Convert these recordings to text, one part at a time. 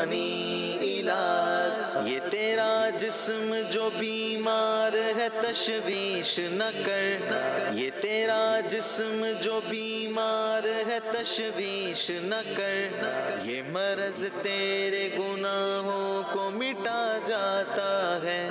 روحانی علاج، یہ تیرا جسم جو بیمار ہے تشویش نہ کر، یہ تیرا جسم جو بیمار ہے تشویش نہ کر، یہ مرض تیرے گناہوں کو مٹا جاتا ہے۔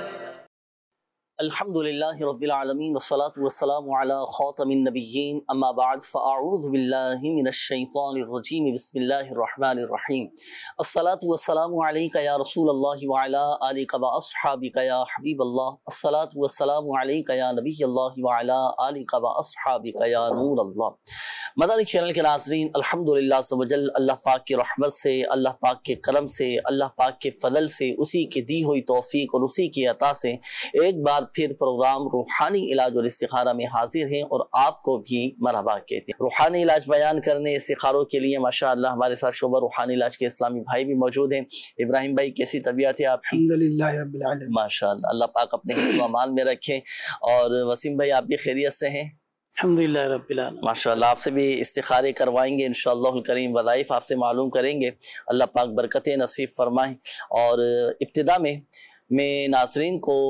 الحمدللہ رب العالمین والصلاة والسلام علی خاتم النبیین، اما بعد فاعوذ باللہ من الشیطان الرجیم، بسم اللہ الرحمن الرحیم۔ الصلاة والسلام علیک یا رسول اللہ وعلی آلک واصحابک یا حبیب اللہ، الصلاة والسلام علیک یا نبی اللہ وعلی آلک واصحابک یا نور اللہ۔ مدنی چینل کے ناظرین، الحمدللہ عز و جل اللہ پاک کی رحمت سے، اللہ پاک کے کرم سے، اللہ پاک کے فضل سے، اسی کی دی ہوئی توفیق اور اسی کی عطا سے ایک بار پھر پروگرام روحانی علاج اور استخارہ میں حاضر ہیں اور آپ کو بھی مرحبا کہتے ہیں۔ روحانی علاج بیان کرنے استخاروں کے لیے ماشاءاللہ ہمارے ساتھ شعبہ روحانی علاج کے اسلامی بھائی بھی موجود ہیں۔ ابراہیم بھائی، کیسی طبیعت ہے آپ کی؟ الحمدللہ رب العالمین، ماشاءاللہ، اللہ پاک اپنے حفظ و امان میں رکھیں۔ اور وسیم بھائی، آپ بھی خیریت سے ہیں؟ الحمدللہ رب العالمین، ماشاءاللہ، آپ سے بھی استخارے کروائیں گے انشاءاللہ الکریم، وظائف آپ سے معلوم کریں گے، اللہ پاک برکتیں نصیب فرمائیں۔ اور ابتدا میں ناظرین کو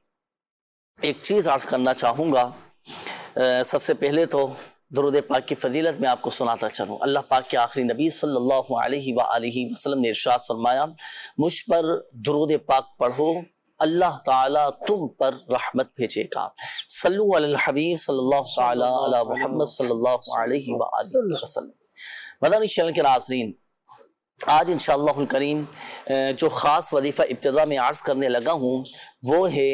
ایک چیز عرض کرنا چاہوں گا۔ سب سے پہلے تو درود پاک کی فضیلت میں آپ کو سناتا چلوں۔ اللہ پاک کے آخری نبی صلی اللہ علیہ وآلہ وسلم نے ارشاد فرمایا، مجھ پر درود پاک پڑھو، اللہ تعالیٰ تم پر رحمت بھیجے گا۔ صلو علی الحبیب صلی اللہ تعالیٰ علی محمد صلی اللہ علیہ وآلہ وسلم۔ مدنی چینل کے ناظرین، آج انشاءاللہ الکریم جو خاص وظیفہ ابتدا میں عرض کرنے لگا ہوں وہ ہے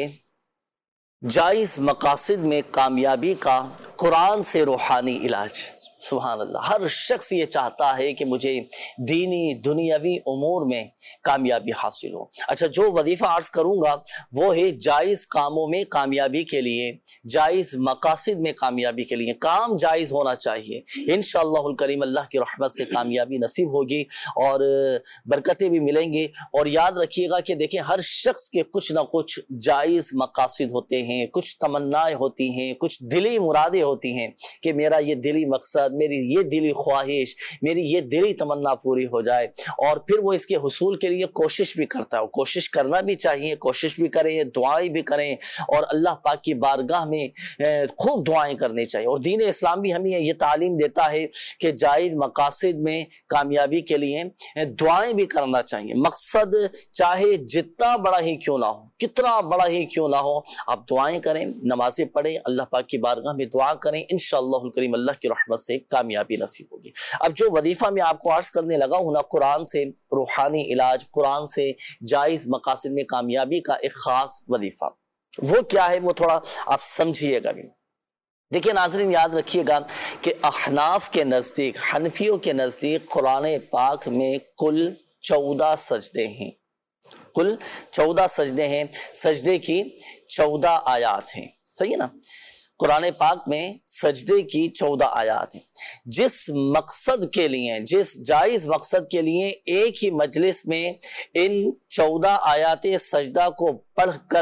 جائز مقاصد میں کامیابی کا قرآن سے روحانی علاج۔ سبحان اللہ، ہر شخص یہ چاہتا ہے کہ مجھے دینی دنیاوی امور میں کامیابی حاصل ہو۔ اچھا، جو وظیفہ عرض کروں گا وہ ہے جائز کاموں میں کامیابی کے لیے، جائز مقاصد میں کامیابی کے لیے۔ کام جائز ہونا چاہیے، انشاءاللہ الکریم اللہ کی رحمت سے کامیابی نصیب ہوگی اور برکتیں بھی ملیں گے۔ اور یاد رکھیے گا کہ دیکھیں، ہر شخص کے کچھ نہ کچھ جائز مقاصد ہوتے ہیں، کچھ تمنائیں ہوتی ہیں، کچھ دلی مرادیں ہوتی ہیں کہ میرا یہ دلی مقصد، میری یہ دلی خواہش، میری یہ دلی تمنا پوری ہو جائے، اور پھر وہ اس کے حصول کے لیے کوشش بھی کرتا ہے۔ کوشش کرنا بھی چاہیے، کوشش بھی کریں، دعائیں بھی کریں، اور اللہ پاک کی بارگاہ میں خوب دعائیں کرنی چاہیے۔ اور دین اسلام بھی ہمیں یہ تعلیم دیتا ہے کہ جائز مقاصد میں کامیابی کے لیے دعائیں بھی کرنا چاہیے۔ مقصد چاہے جتنا بڑا ہی کیوں نہ ہو، کتنا بڑا ہی کیوں نہ ہو، آپ دعائیں کریں، نمازیں پڑھیں، اللہ پاک کی بارگاہ میں دعا کریں، انشاءاللہ الکریم اللہ کی رحمت سے کامیابی نصیب ہوگی۔ اب جو وظیفہ میں آپ کو عرض کرنے لگا ہوں نا، قرآن سے روحانی علاج، قرآن سے جائز مقاصد میں کامیابی کا ایک خاص وظیفہ، وہ کیا ہے وہ تھوڑا آپ سمجھیے گا بھی۔ دیکھیں ناظرین، یاد رکھیے گا کہ احناف کے نزدیک، حنفیوں کے نزدیک قرآن پاک میں کل 14 سجدے ہیں، کل 14 سجدے ہیں، سجدے کی 14 آیات ہیں، صحیح ہے نا؟ قرآن پاک میں سجدے کی 14 آیات ہیں۔ جس مقصد کے لیے، جس جائز مقصد کے لیے ایک ہی مجلس میں ان 14 آیات سجدہ کو پڑھ کر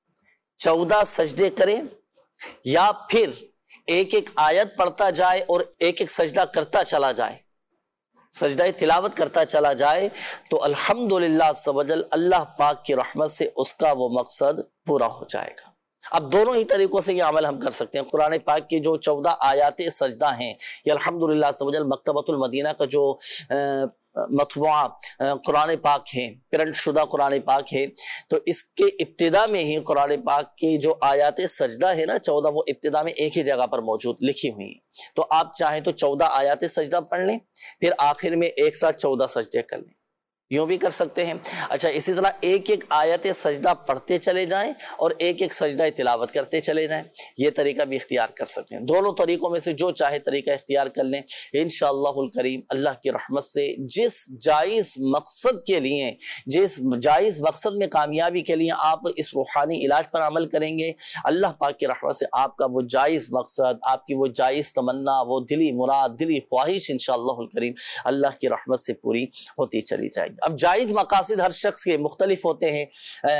14 سجدے کریں، یا پھر ایک ایک آیت پڑھتا جائے اور ایک ایک سجدہ کرتا چلا جائے، سجدہ تلاوت کرتا چلا جائے، تو الحمدللہ عز و جل اللہ پاک کی رحمت سے اس کا وہ مقصد پورا ہو جائے گا۔ اب دونوں ہی طریقوں سے یہ عمل ہم کر سکتے ہیں۔ قرآن پاک کی جو 14 آیات سجدہ ہیں، یہ الحمدللہ عز و جل مکتبۃ المدینہ کا جو مطبوعہ قرآن پاک ہے، پرنٹ شدہ قرآن پاک ہے، تو اس کے ابتدا میں ہی قرآن پاک کی جو آیات سجدہ ہے نا 14، وہ ابتدا میں ایک ہی جگہ پر موجود لکھی ہوئی ہیں۔ تو آپ چاہیں تو 14 آیات سجدہ پڑھ لیں، پھر آخر میں ایک ساتھ 14 سجدے کر لیں، یوں بھی کر سکتے ہیں۔ اچھا، اسی طرح ایک ایک آیت سجدہ پڑھتے چلے جائیں اور ایک ایک سجدہ تلاوت کرتے چلے جائیں، یہ طریقہ بھی اختیار کر سکتے ہیں۔ دونوں طریقوں میں سے جو چاہے طریقہ اختیار کر لیں، انشاءاللہ الکریم اللہ کی رحمت سے جس جائز مقصد کے لیے، جس جائز مقصد میں کامیابی کے لیے آپ اس روحانی علاج پر عمل کریں گے، اللہ پاک کی رحمت سے آپ کا وہ جائز مقصد، آپ کی وہ جائز تمنا، وہ دلی مراد، دلی خواہش انشاءاللہ الکریم اللہ کی رحمت سے پوری ہوتی چلی جائے گی۔ اب جائز مقاصد ہر شخص کے مختلف ہوتے ہیں.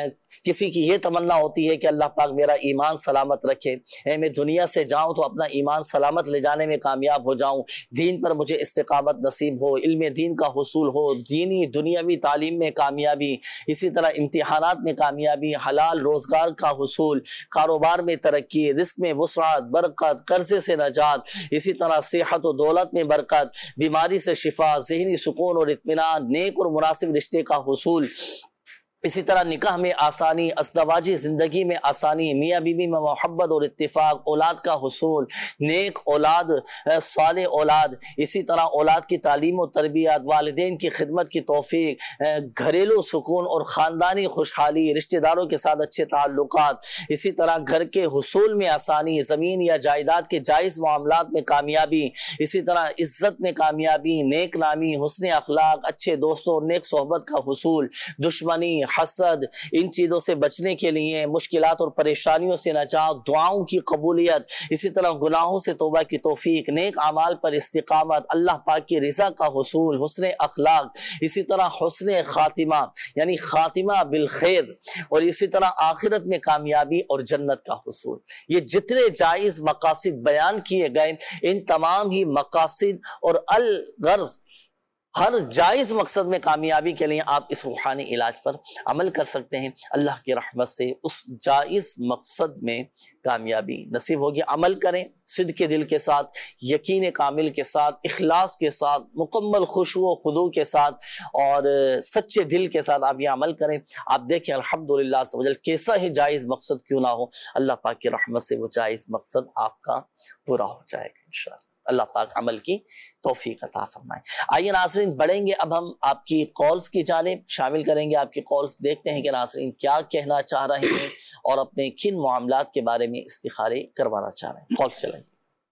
کسی کی یہ تمنا ہوتی ہے کہ اللہ پاک میرا ایمان سلامت رکھے، میں دنیا سے جاؤں تو اپنا ایمان سلامت لے جانے میں کامیاب ہو جاؤں، دین پر مجھے استقامت نصیب ہو، علم دین کا حصول ہو، دینی دنیاوی تعلیم میں کامیابی، اسی طرح امتحانات میں کامیابی، حلال روزگار کا حصول، کاروبار میں ترقی، رزق میں وسعت، برکت، قرضے سے نجات، اسی طرح صحت و دولت میں برکت، بیماری سے شفا، ذہنی سکون اور اطمینان، نیک اور مناسب رشتے کا حصول، اسی طرح نکاح میں آسانی، ازدواجی زندگی میں آسانی، میاں بیوی میں محبت اور اتفاق، اولاد کا حصول، نیک اولاد، صالح اولاد، اسی طرح اولاد کی تعلیم و تربیت، والدین کی خدمت کی توفیق، گھریلو سکون اور خاندانی خوشحالی، رشتہ داروں کے ساتھ اچھے تعلقات، اسی طرح گھر کے حصول میں آسانی، زمین یا جائیداد کے جائز معاملات میں کامیابی، اسی طرح عزت میں کامیابی، نیک نامی، حسن اخلاق، اچھے دوستوں اور نیک صحبت کا حصول، دشمنی، حسد، ان چیزوں سے بچنے کے لیے، مشکلات اور پریشانیوں سے نجات، دعاؤں کی قبولیت، اسی طرح گناہوں سے توبہ کی توفیق، نیک اعمال پر استقامت، اللہ پاک کی رضا کا حصول، حسن اخلاق، اسی طرح حسن خاتمہ یعنی خاتمہ بالخیر، اور اسی طرح آخرت میں کامیابی اور جنت کا حصول. یہ جتنے جائز مقاصد بیان کیے گئے، ان تمام ہی مقاصد اور الغرض ہر جائز مقصد میں کامیابی کے لیے آپ اس روحانی علاج پر عمل کر سکتے ہیں. اللہ کی رحمت سے اس جائز مقصد میں کامیابی نصیب ہوگی. عمل کریں صدق دل کے ساتھ، یقین کامل کے ساتھ، اخلاص کے ساتھ، مکمل خشوع و خضوع کے ساتھ اور سچے دل کے ساتھ آپ یہ عمل کریں. آپ دیکھیں الحمدللہ عز و جل کیسا ہی جائز مقصد کیوں نہ ہو، اللہ پاک کی رحمت سے وہ جائز مقصد آپ کا پورا ہو جائے گا انشاءاللہ. اللہ پاک عمل کی توفیق عطا فرمائے. آئیے ناظرین بڑھیں گے، اب ہم آپ کی کالز کی جانب شامل کریں گے. آپ کی کالز دیکھتے ہیں کہ ناظرین کیا کہنا چاہ رہے ہیں اور اپنے کن معاملات کے بارے میں استخارے کروانا چاہ رہے ہیں. کالز چلائیں.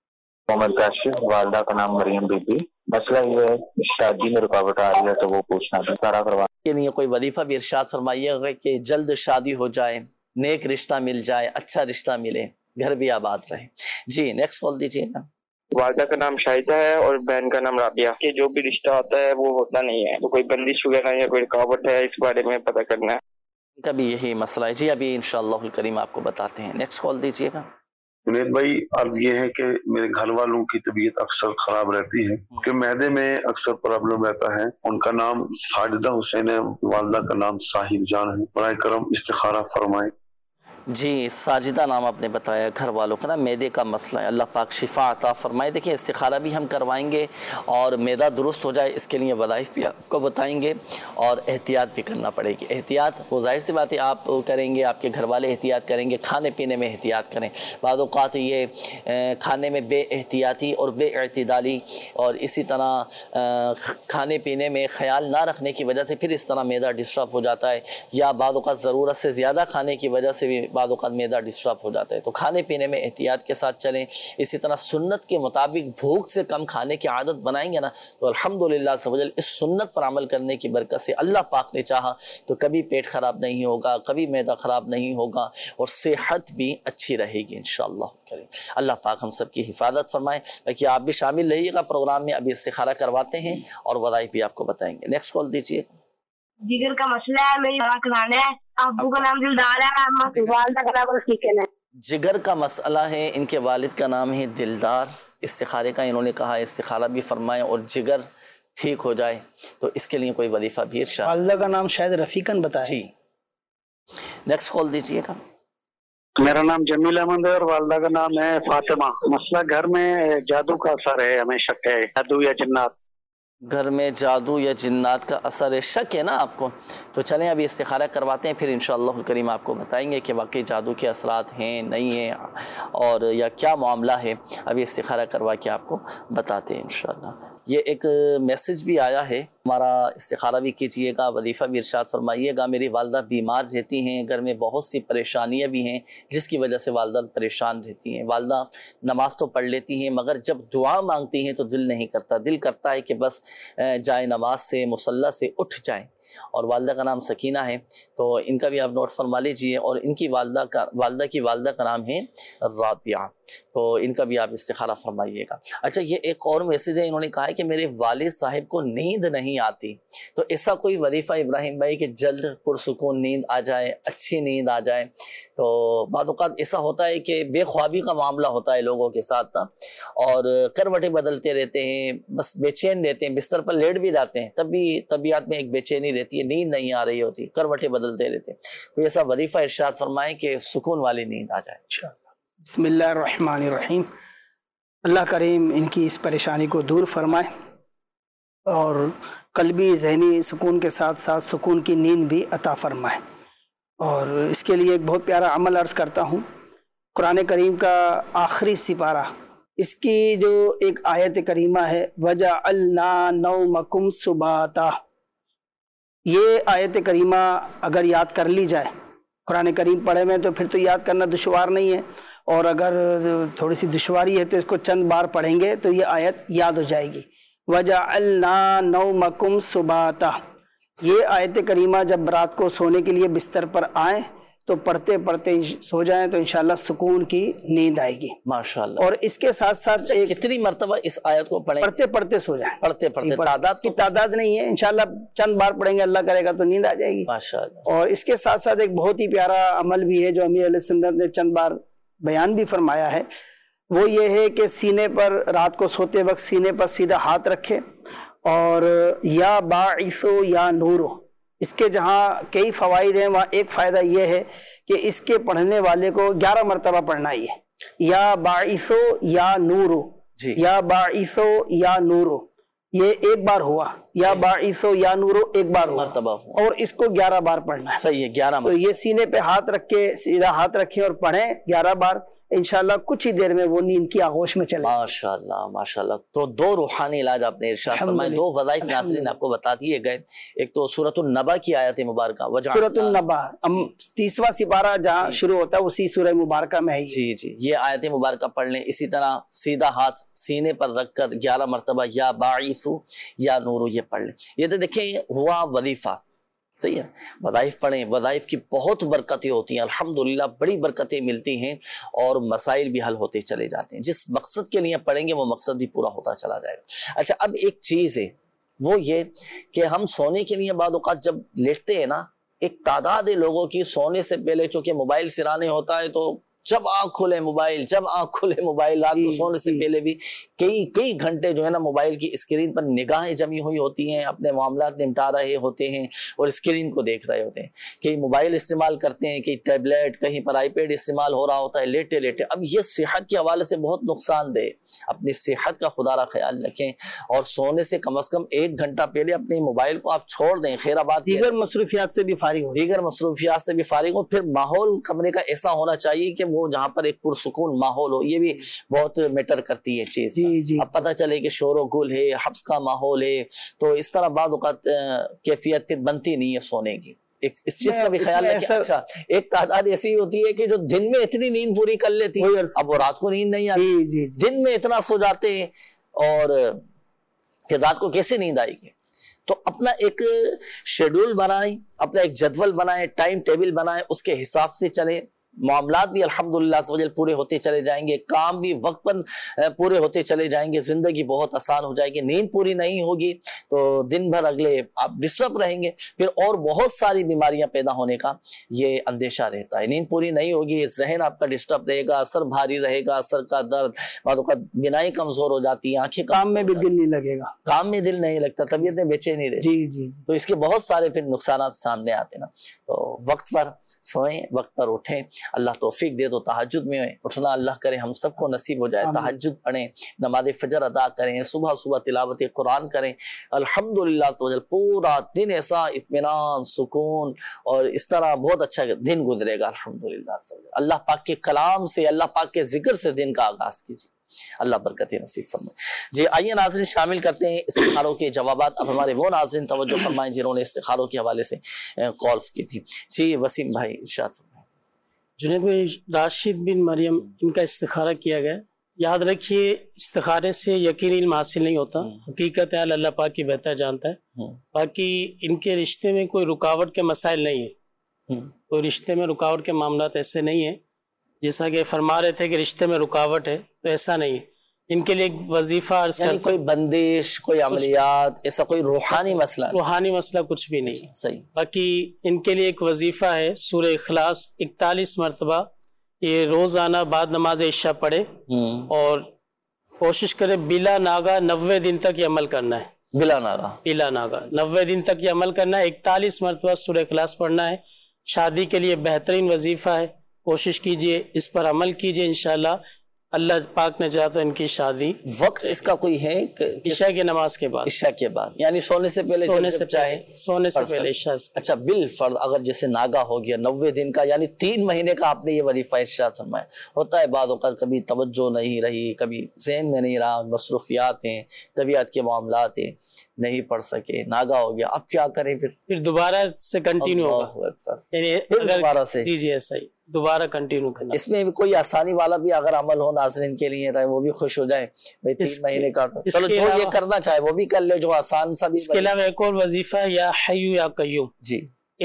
محمد کاشف، والدہ کا نام مریم بی بی. مسئلہ یہ ہے شادی میں رکاوٹ آ رہی ہے تو وہ پوچھنا تھا سارا کروانا کے لیے کوئی وظیفہ بھی ارشاد فرمائیے گا کہ جلد شادی ہو جائے، نیک رشتہ مل جائے، اچھا رشتہ ملے، گھر بھی آباد رہے. جی نیکسٹ کال دیجیے نا. والدہ کا نام شاہدہ ہے اور بہن کا نام رابعہ. کہ جو بھی رشتہ ہوتا ہے وہ ہوتا نہیں ہے، تو کوئی بندش وغیرہ یا کوئی رکاوٹ ہے، اس بارے میں پتہ کرنا ہے. ان کا بھی یہی مسئلہ ہے. جی ابھی انشاءاللہ الکریم آپ کو بتاتے ہیں. نیکسٹ کال دیجیے گا. جنید بھائی عرض یہ ہے کہ میرے گھر والوں کی طبیعت اکثر خراب رہتی ہے کہ معدے میں اکثر پرابلم رہتا ہے. ان کا نام ساجدہ حسین ہے، والدہ کا نام صاحب جان ہے. برائے کرم استخارہ فرمائیں. جی ساجدہ نام آپ نے بتایا، گھر والوں کا نا معدے کا مسئلہ ہے، اللہ پاک شفا عطا فرمائے. دیکھیں استخارہ بھی ہم کروائیں گے اور معدہ درست ہو جائے اس کے لیے وظائف بھی آپ کو بتائیں گے اور احتیاط بھی کرنا پڑے گی. احتیاط وہ ظاہر سی بات ہے آپ کریں گے، آپ کے گھر والے احتیاط کریں گے. کھانے پینے میں احتیاط کریں. بعض اوقات یہ کھانے میں بے احتیاطی اور بے اعتدالی اور اسی طرح کھانے پینے میں خیال نہ رکھنے کی وجہ سے پھر اس طرح معدہ ڈسٹرب ہو جاتا ہے، یا بعض اوقات ضرورت سے زیادہ کھانے کی وجہ سے بھی بعض اوقات معدہ ڈسٹرب ہو جاتا ہے. تو کھانے پینے میں احتیاط کے ساتھ چلیں. اسی طرح سنت کے مطابق بھوک سے کم کھانے کی عادت بنائیں گے نا تو الحمدللہ سبحان اس سنت پر عمل کرنے کی برکت سے اللہ پاک نے چاہا تو کبھی پیٹ خراب نہیں ہوگا، کبھی معدہ خراب نہیں ہوگا اور صحت بھی اچھی رہے گی انشاءاللہ کریں. اللہ پاک ہم سب کی حفاظت فرمائے. باقی آپ بھی شامل رہیے گا پروگرام میں. ابھی استخارہ کرواتے ہیں اور وظائف بھی آپ کو بتائیں گے. نیکسٹ کال دیجیے. جگر کا مسئلہ ہے، میری کرانے ہے. ابو کا نام دلدار ہے، والدہ کا نام رفیقن ہے. جگر کا مسئلہ ہے، ان کے والد کا نام ہے دلدار. استخارے کا انہوں نے کہا استخارہ بھی فرمائیں اور جگر ٹھیک ہو جائے تو اس کے لیے کوئی وظیفہ بھی ارشاد. والدہ کا نام شاید رفیقن بتایا. جی نیکسٹ کال دیجیے گا. میرا نام جمیل احمد ہے اور والدہ کا نام ہے فاطمہ. مسئلہ گھر میں جادو کا اثر ہے، ہمیں شک ہے جادو یا جنات. گھر میں جادو یا جنات کا اثر ہے، شک ہے نا آپ کو؟ تو چلیں ابھی استخارہ کرواتے ہیں، پھر انشاءاللہ کریم آپ کو بتائیں گے کہ واقعی جادو کے اثرات ہیں نہیں ہیں اور یا کیا معاملہ ہے. ابھی استخارہ کروا کے آپ کو بتاتے ہیں انشاءاللہ. یہ ایک میسج بھی آیا ہے، ہمارا استخارہ بھی کیجئے گا، وظیفہ بھی ارشاد فرمائیے گا. میری والدہ بیمار رہتی ہیں، گھر میں بہت سی پریشانیاں بھی ہیں جس کی وجہ سے والدہ پریشان رہتی ہیں. والدہ نماز تو پڑھ لیتی ہیں مگر جب دعا مانگتی ہیں تو دل نہیں کرتا، دل کرتا ہے کہ بس جائے نماز سے مصلی سے اٹھ جائیں. اور والدہ کا نام سکینہ ہے تو ان کا بھی آپ نوٹ فرما لیجئے. اور ان کی والدہ کی والدہ کا نام ہے رابعہ، تو ان کا بھی آپ استخارہ فرمائیے گا. اچھا یہ ایک اور میسیج ہے، انہوں نے کہا ہے کہ میرے والد صاحب کو نیند نہیں نہیں آتی، تو ایسا کوئی وظیفہ ابراہیم بھائی کہ جلد پرسکون نیند آ جائے، اچھی نیند آ جائے؟ تو بعض اوقات ایسا ہوتا ہے کہ بے خوابی کا معاملہ ہوتا ہے لوگوں کے ساتھ نا، اور کروٹیں بدلتے رہتے ہیں، بس بے چین رہتے ہیں، بستر پر لیٹ بھی جاتے ہیں تب بھی طبیعت میں ایک بے چینی رہتی ہے، نیند نہیں آ رہی ہوتی، کروٹیں بدلتے رہتے ہیں، کوئی ایسا وظیفہ ارشاد فرمائیں کہ سکون والی نیند آ جائے؟ بسم اللہ الرحمن الرحیم۔ اللہ کریم ان کی اس پریشانی کو دور فرمائے اور قلبی ذہنی سکون کے ساتھ ساتھ سکون کی نیند بھی عطا فرمائے۔ اور اس کے لیے ایک بہت پیارا عمل عرض کرتا ہوں، قرآن کریم کا آخری سپارہ، اس کی جو ایک آیت کریمہ ہے وَجَعَلْنَا نَوْمَكُمْ سُبَاتًا، یہ آیت کریمہ اگر یاد کر لی جائے، قرآن کریم پڑھے میں تو پھر تو یاد کرنا دشوار نہیں ہے، اور اگر تھوڑی سی دشواری ہے تو اس کو چند بار پڑھیں گے تو یہ آیت یاد ہو جائے گی۔ وَجَعَلْنَا نَوْمَكُمْ سُبَاتًا، یہ آیت کریمہ جب رات کو سونے کے لیے بستر پر آئیں تو پڑھتے پڑھتے سو جائیں تو انشاءاللہ سکون کی نیند آئے گی ماشاءاللہ۔ اور اس کے ساتھ ساتھ کتنی مرتبہ اس آیت کو پڑھیں؟ پڑھتے پڑھتے سو جائیں، پڑھتے پڑھتے، تعداد کی تعداد نہیں ہے، انشاءاللہ چند بار پڑھیں گے اللہ کرے گا تو نیند آ جائے گی ماشاءاللہ۔ اور اس کے ساتھ ساتھ ایک بہت ہی پیارا عمل بھی ہے جو امیر علیہ سنت نے چند بار بیان بھی فرمایا ہے، وہ یہ ہے کہ سینے پر رات کو سوتے وقت سینے پر سیدھا ہاتھ رکھے اور یا باعثو یا نورو، اس کے جہاں کئی فوائد ہیں وہاں ایک فائدہ یہ ہے کہ اس کے پڑھنے والے کو 11 مرتبہ پڑھنا ہی ہے، یا باعثو یا نورو، یا باعثو یا نورو، یہ ایک بار ہوا، یا باعثو یا نورو ایک بار ہوا مرتبہ ہوا، اور اس کو 11 بار پڑھنا ہے۔ صحیح ہے، 11 تو یہ سینے پہ ہاتھ رکھ کے سیدھا ہاتھ رکھیں اور پڑھیں 11 بار، انشاءاللہ کچھ ہی دیر میں وہ نیند کی آغوش میں چلے۔ ماشاءاللہ ماشاءاللہ۔ تو 2 روحانی علاج آپ نے ارشاد فرمائے، 2 وظائف ناظرین آپ کو بتا دیے گئے، ایک تو سورۃ النبا کی آیت مبارکہ، سورۃ النبا 30واں سپارہ جہاں شروع ہوتا ہے اسی سورہ مبارکہ میں ہے۔ جی جی، یہ آیت مبارکہ پڑھ لیں، اسی طرح سیدھا ہاتھ سینے پر رکھ کر 11 مرتبہ یا باعثو یا نورو یہ پڑھ لیں۔ یہ تو دیکھیں ہوا وظیفہ، صحیح ہے، وظائف پڑھیں، وظائف کی بہت برکتیں ہوتی ہیں، الحمدللہ بڑی برکتیں ملتی ہیں اور مسائل بھی حل ہوتے چلے جاتے ہیں، جس مقصد کے لیے پڑھیں گے وہ مقصد بھی پورا ہوتا چلا جائے گا۔ اچھا، اب ایک چیز ہے وہ یہ کہ ہم سونے کے لیے بعض اوقات جب لیٹتے ہیں نا، ایک تعداد ہے لوگوں کی سونے سے پہلے چونکہ موبائل سرانے ہوتا ہے تو جب آنکھ کھلے موبائل، جب آنکھ کھلے موبائل، رات کو سونے سے پہلے بھی کئی گھنٹے جو ہے نا موبائل کی اسکرین پر نگاہیں جمی ہوئی ہوتی ہیں، اپنے معاملات نمٹا رہے ہوتے ہیں اور اسکرین کو دیکھ رہے ہوتے ہیں، کہیں موبائل استعمال کرتے ہیں، کہیں ٹیبلیٹ، کہیں پر آئی پیڈ استعمال ہو رہا ہوتا ہے لیٹے لیٹے۔ اب یہ صحت کے حوالے سے بہت نقصان دہ، اپنی صحت کا خدا را خیال رکھیں اور سونے سے کم از کم 1 گھنٹہ پہلے اپنے موبائل کو آپ چھوڑ دیں، خیر آباد دیگر مصروفیات سے بھی فارغ ہو، پھر ماحول کمرے کا ایسا ہونا چاہیے کہ وہ جہاں پر ایک پرسکون ماحول ہو، یہ بھی بہت میٹر کرتی ہے چیز۔ اب پتہ چلے کہ شور و گل ہے، حبس کا ماحول ہے، تو اس طرح بعض اوقات کیفیت پھر بنتی نہیں ہے سونے کی، اس چیز کا بھی خیال رکھیں۔ اچھا، ایک تعداد ایسی ہوتی ہے کہ جو دن میں اتنی نیند پوری کر لیتی ہے، اب وہ رات کو نیند نہیں آتی، دن میں اتنا سو جاتے ہیں اور کہ رات کو کیسے نیند آئے گی؟ تو اپنا ایک شیڈول بنائیں، اپنا ایک جدول بنائیں، ٹائم ٹیبل بنائیں، اس کے حساب سے چلیں، معاملات بھی الحمدللہ پورے ہوتے چلے جائیں گے، کام بھی وقت پر پورے ہوتے چلے جائیں گے، زندگی بہت آسان ہو جائے گی۔ نیند پوری نہیں ہوگی تو دن بھر اگلے آپ ڈسٹرب رہیں گے، پھر اور بہت ساری بیماریاں پیدا ہونے کا یہ اندیشہ رہتا ہے۔ نیند پوری نہیں ہوگی، ذہن آپ کا ڈسٹرب رہے گا، سر بھاری رہے گا، سر کا درد، بعض اوقات بینائی کمزور ہو جاتی ہے، آنکھیں، کام میں بھی دل نہیں لگے گا، کام میں دل نہیں لگتا، طبیعت میں بے چینی رہتی، تو اس کے بہت سارے پھر نقصانات سامنے آتے نا۔ تو وقت پر سوئیں، وقت پر اٹھیں، اللہ توفیق دے تو تہجد میں اٹھنا اللہ کرے ہم سب کو نصیب ہو جائے، تہجد پڑھیں، نماز فجر ادا کریں، صبح صبح تلاوت قرآن کریں، الحمدللہ پورا دن ایسا اطمینان، سکون اور اس طرح بہت اچھا دن گزرے گا الحمدللہ۔ اللہ پاک کے کلام سے، اللہ پاک کے ذکر سے دن کا آغاز کیجیے، اللہ برکت نصیب فرمائے۔ جی آئیے ناظرین شامل کرتے ہیں استخاروں کے جوابات۔ اب ہمارے وہ ناظرین توجہ فرمائیں جنہوں نے استخاروں کے حوالے سے کالز کی تھی۔ جی وسیم بھائی ارشاد فرمائیں۔ جنید بھائی، راشد بن مریم ان کا استخارہ کیا گیا، یاد رکھیے استخارے سے یقینی علم حاصل نہیں ہوتا، حقیقت ہے اللہ پاک کی بہتر جانتا ہے، باقی ان کے رشتے میں کوئی رکاوٹ کے مسائل نہیں ہے، کوئی رشتے میں رکاوٹ کے معاملات ایسے نہیں ہیں، جیسا کہ فرما رہے تھے کہ رشتے میں رکاوٹ ہے، تو ایسا نہیں ہے، ان کے لیے ایک وظیفہ عرض یعنی کوئی بندش، کوئی عملیات، ایسا کوئی روحانی مسئلہ؟ روحانی مسئلہ کچھ بھی نہیں. صحیح. باقی ان کے لیے ایک وظیفہ ہے سورہ اخلاص 41 مرتبہ یہ روزانہ بعد نماز عشاء پڑھے اور کوشش کرے بلا ناغہ 90 دن تک یہ عمل کرنا ہے. بلا ناغہ 90 دن تک یہ عمل کرنا ہے. 41 مرتبہ سورہ اخلاص پڑھنا ہے. شادی کے لیے بہترین وظیفہ ہے. کوشش کیجئے، اس پر عمل کیجئے، انشاءاللہ اللہ پاک نے چاہا تو ان کی شادی. وقت اس کا کوئی ہے؟ عشاء کی نماز کے بعد. عشاء کے بعد یعنی سونے سے پہلے، سونے سے پہلے عشاء. اچھا، بالفرض اگر جیسے ناگا ہو گیا 90 دن کا، یعنی 3 مہینے کا آپ نے یہ وظیفہ ارشاد فرمایا. ہوتا ہے بعد اوقات کبھی توجہ نہیں رہی، کبھی ذہن میں نہیں رہا، مصروفیات ہیں، طبیعت کے معاملات ہیں، نہیں پڑھ سکے، ناگا ہو گیا، اب کیا کریں؟ پھر دوبارہ سے کنٹینیو ہوگا، یعنی دوبارہ سے. جی ایسا ہی دوبارہ کنٹینیو کرنا. اس میں کوئی آسانی والا بھی اگر عمل ہو ناظرین کے لیے وہ بھی خوش ہو جائے بھائی 3 مہینے کا. چلو جو یہ کرنا چاہے وہ بھی کر لے، جو آسان سا بھی. اس کے علاوہ ایک اور وظیفہ یا حیو یا قیوم، جی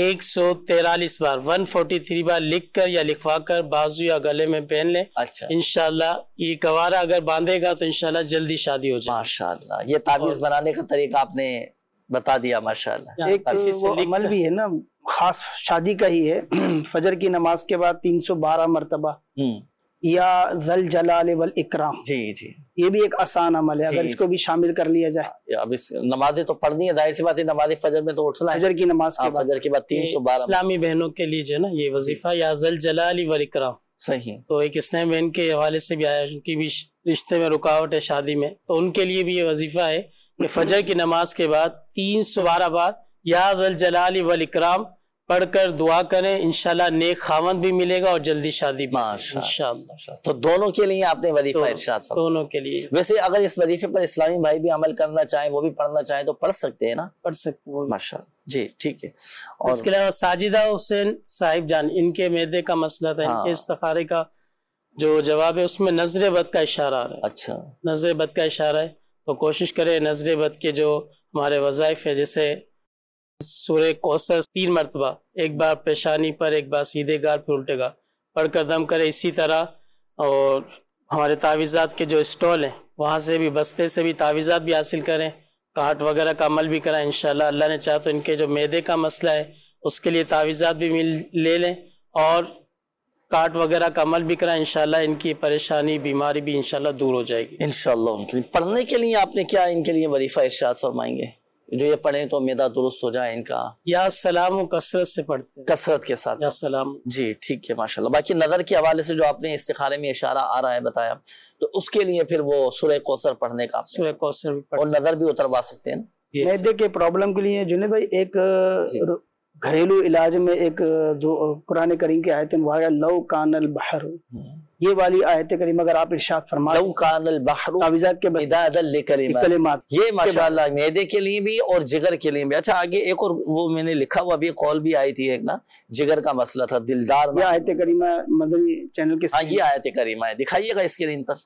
143 بار 143 بار لکھ کر یا لکھوا کر بازو یا گلے میں پہن لیں. اچھا، انشاءاللہ یہ کوارا اگر باندھے گا تو انشاءاللہ جلدی شادی ہو جائے. ماشاءاللہ یہ تعویذ بنانے کا طریقہ آپ نے بتا دیا ماشاءاللہ. ایک وہ عمل بھی ہے نا خاص شادی کا ہی ہے، فجر کی نماز کے بعد 312 مرتبہ یا ذل جلال والاکرام. جی یہ بھی ایک آسان عمل ہے، اگر اس کو بھی شامل کر لیا جائے. اب اس نمازیں تو پڑھنی ہے، ظاہر سی بات ہے، نماز فجر میں تو اٹھنا ہے. فجر کی نماز کے بعد، فجر کے بعد 312 اسلامی بہنوں کے لیے جو ہے نا یہ وظیفہ یا ذل جلال والاکرام. صحیح. تو ایک اسلام بہن کے حوالے سے بھی آیا، ان کی بھی رشتے میں رکاوٹ ہے شادی میں، تو ان کے لیے بھی یہ وظیفہ ہے کہ فجر کی نماز کے بعد 312 بار یا ذل جلال والاکرام پڑھ کر دعا کریں، انشاءاللہ نیک خاوند بھی ملے گا اور جلدی شادی بھی انشاءاللہ. تو دونوں کے لیے آپ نے وظیفہ ارشاد فرمایا. دونوں کے لیے. ویسے اگر اس وظیفے پر اسلامی بھائی بھی عمل کرنا چاہیں، وہ بھی پڑھنا چاہیں تو پڑھ سکتے ہیں نا؟ پڑھ سکتے ہیں ماشاءاللہ. جی ٹھیک ہے. اور اس کے علاوہ ساجدہ حسین صاحب جان، ان کے معدے کا مسئلہ تھا، ان کے استخارے کا جو جواب ہے اس میں نظر بد کا اشارہ آ رہا ہے. اچھا، نظر بد کا اشارہ ہے، تو کوشش کرے نظر بد کے جو ہمارے وظائف ہے، جیسے سورہ کوثر 3 مرتبہ، ایک بار پیشانی پر، ایک بار سیدھے گار پھر الٹے گار پڑھ کر دم کرے. اسی طرح اور ہمارے تعویذات کے جو اسٹال ہیں وہاں سے بھی، بستے سے بھی تعویذات بھی حاصل کریں، کاٹ وغیرہ کا عمل بھی کریں. انشاءاللہ اللہ نے چاہا تو ان کے جو معدے کا مسئلہ ہے اس کے لیے تعویذات بھی لے لیں اور کاٹ وغیرہ کا عمل بھی کریں. انشاءاللہ ان کی پریشانی بیماری بھی انشاءاللہ دور ہو جائے گی انشاءاللہ. ان کے لیے پڑھنے کے لیے آپ نے کیا ان کے لیے وظیفہ ارشاد فرمائیں گے جو یہ پڑھیں تو معدہ درست ہو جائے ان کا؟ یا سلام و کثرت سے پڑھتے ہیں، کثرت کے ساتھ یا سلام. جی ٹھیک ہے ماشاءاللہ. باقی نظر کے حوالے سے جو آپ نے استخارے میں اشارہ آ رہا ہے بتایا، تو اس کے لیے پھر وہ سورہ کوثر پڑھنے کا، سورہ کوثر بھی اور نظر بھی اتروا سکتے ہیں. معدے کے پرابلم کے لیے جنید بھائی ایک گھریلو علاج میں ایک قرآن کریم کی آیت مبارکہ لو کان البحر، یہ والی آیت کریم اگر آپ ارشاد فرمائیں، لو کان البحر تعویذات کے مدادا لکلمات، یہ ماشاءاللہ معدے کے لیے بھی اور جگر کے لیے بھی. اچھا آگے ایک اور وہ میں نے لکھا ہوا بھی قول بھی آئی تھی ایک نا، جگر کا مسئلہ تھا، دلدار. یہ آیت کریمہ مدنی چینل کے یہ آیت کریمہ ہے، دکھائیے گا اسکرین پر.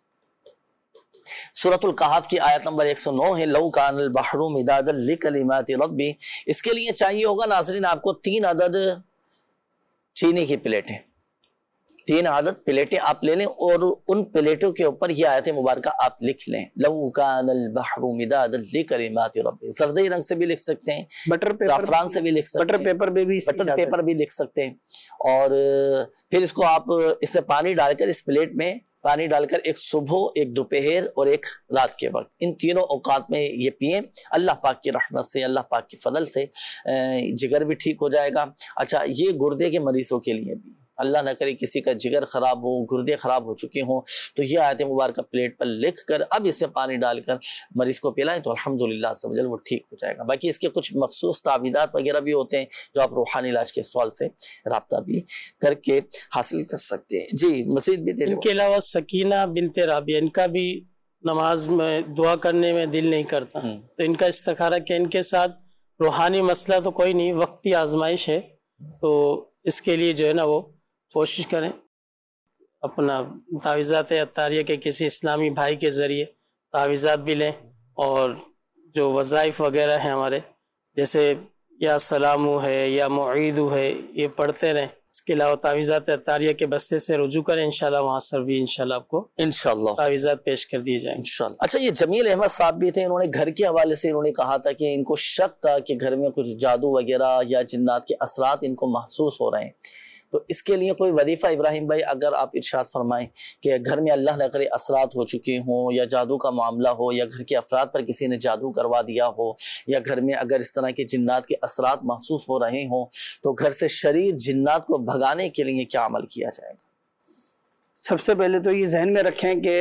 سورۃ القحف کی آیت نمبر 109 ہے، لو کان البحر مدادا لکلمات ربی. اس کے لیے چاہیے ہوگا ناظرین آپ کو 3 عدد چینی کی پلیٹیں، 3 عدد پلیٹیں آپ لے لیں اور ان پلیٹوں کے اوپر یہ آیت مبارکہ آپ لکھ لیں، لو کان البحر مدادا لکلمات ربی. زردی رنگ سے بھی لکھ سکتے ہیں، بٹر پیپر، زعفران سے بھی لکھ سکتے ہیں، بٹر پیپر بھی لکھ سکتے ہیں. اور پھر اس کو آپ اس میں پانی ڈال کر، اس پلیٹ میں پانی ڈال کر ایک صبح، ایک دوپہر اور ایک رات کے وقت، ان تینوں اوقات میں یہ پئیں. اللہ پاک کی رحمت سے، اللہ پاک کی فضل سے جگر بھی ٹھیک ہو جائے گا. اچھا یہ گردے کے مریضوں کے لیے بھی، اللہ نہ کرے کسی کا جگر خراب ہو، گردے خراب ہو چکے ہوں، تو یہ آیت مبارکہ پلیٹ پر لکھ کر اب اس میں پانی ڈال کر مریض کو پلائیں تو الحمدللہ عز و جل وہ ٹھیک ہو جائے گا. باقی اس کے کچھ مخصوص تعویذات وغیرہ بھی ہوتے ہیں جو آپ روحانی علاج کے سوال سے رابطہ بھی کر کے حاصل کر سکتے ہیں. جی مزید بھی ان کے علاوہ سکینہ بنت رابعہ، ان کا بھی نماز میں دعا کرنے میں دل نہیں کرتا، تو ان کا استخارہ کہ ان کے ساتھ روحانی مسئلہ تو کوئی نہیں، وقتی آزمائش ہے، تو اس کے لیے جو ہے نا وہ کوشش کریں اپنا تعویذات عطاریہ کے کسی اسلامی بھائی کے ذریعے تعویذات بھی لیں، اور جو وظائف وغیرہ ہیں ہمارے جیسے یا سلامو ہے یا معیدو ہے یہ پڑھتے رہیں. اس کے علاوہ تعویذات اطاریہ کے بستے سے رجوع کریں، انشاءاللہ وہاں سے بھی انشاءاللہ آپ کو انشاءاللہ تعویذات پیش کر دیے جائیں۔ انشاءاللہ۔ اچھا، یہ جمیل احمد صاحب بھی تھے، انہوں نے گھر کے حوالے سے انہوں نے کہا تھا کہ ان کو شک تھا کہ گھر میں کچھ جادو وغیرہ یا جنات کے اثرات ان کو محسوس ہو رہے ہیں، تو اس کے لیے کوئی وظیفہ ابراہیم بھائی اگر آپ ارشاد فرمائیں کہ گھر میں اللہ نہ کرے اثرات ہو چکے ہوں یا جادو کا معاملہ ہو یا گھر کے افراد پر کسی نے جادو کروا دیا ہو یا گھر میں اگر اس طرح کے جنات کے اثرات محسوس ہو رہے ہوں تو گھر سے شریر جنات کو بھگانے کے لیے کیا عمل کیا جائے گا؟ سب سے پہلے تو یہ ذہن میں رکھیں کہ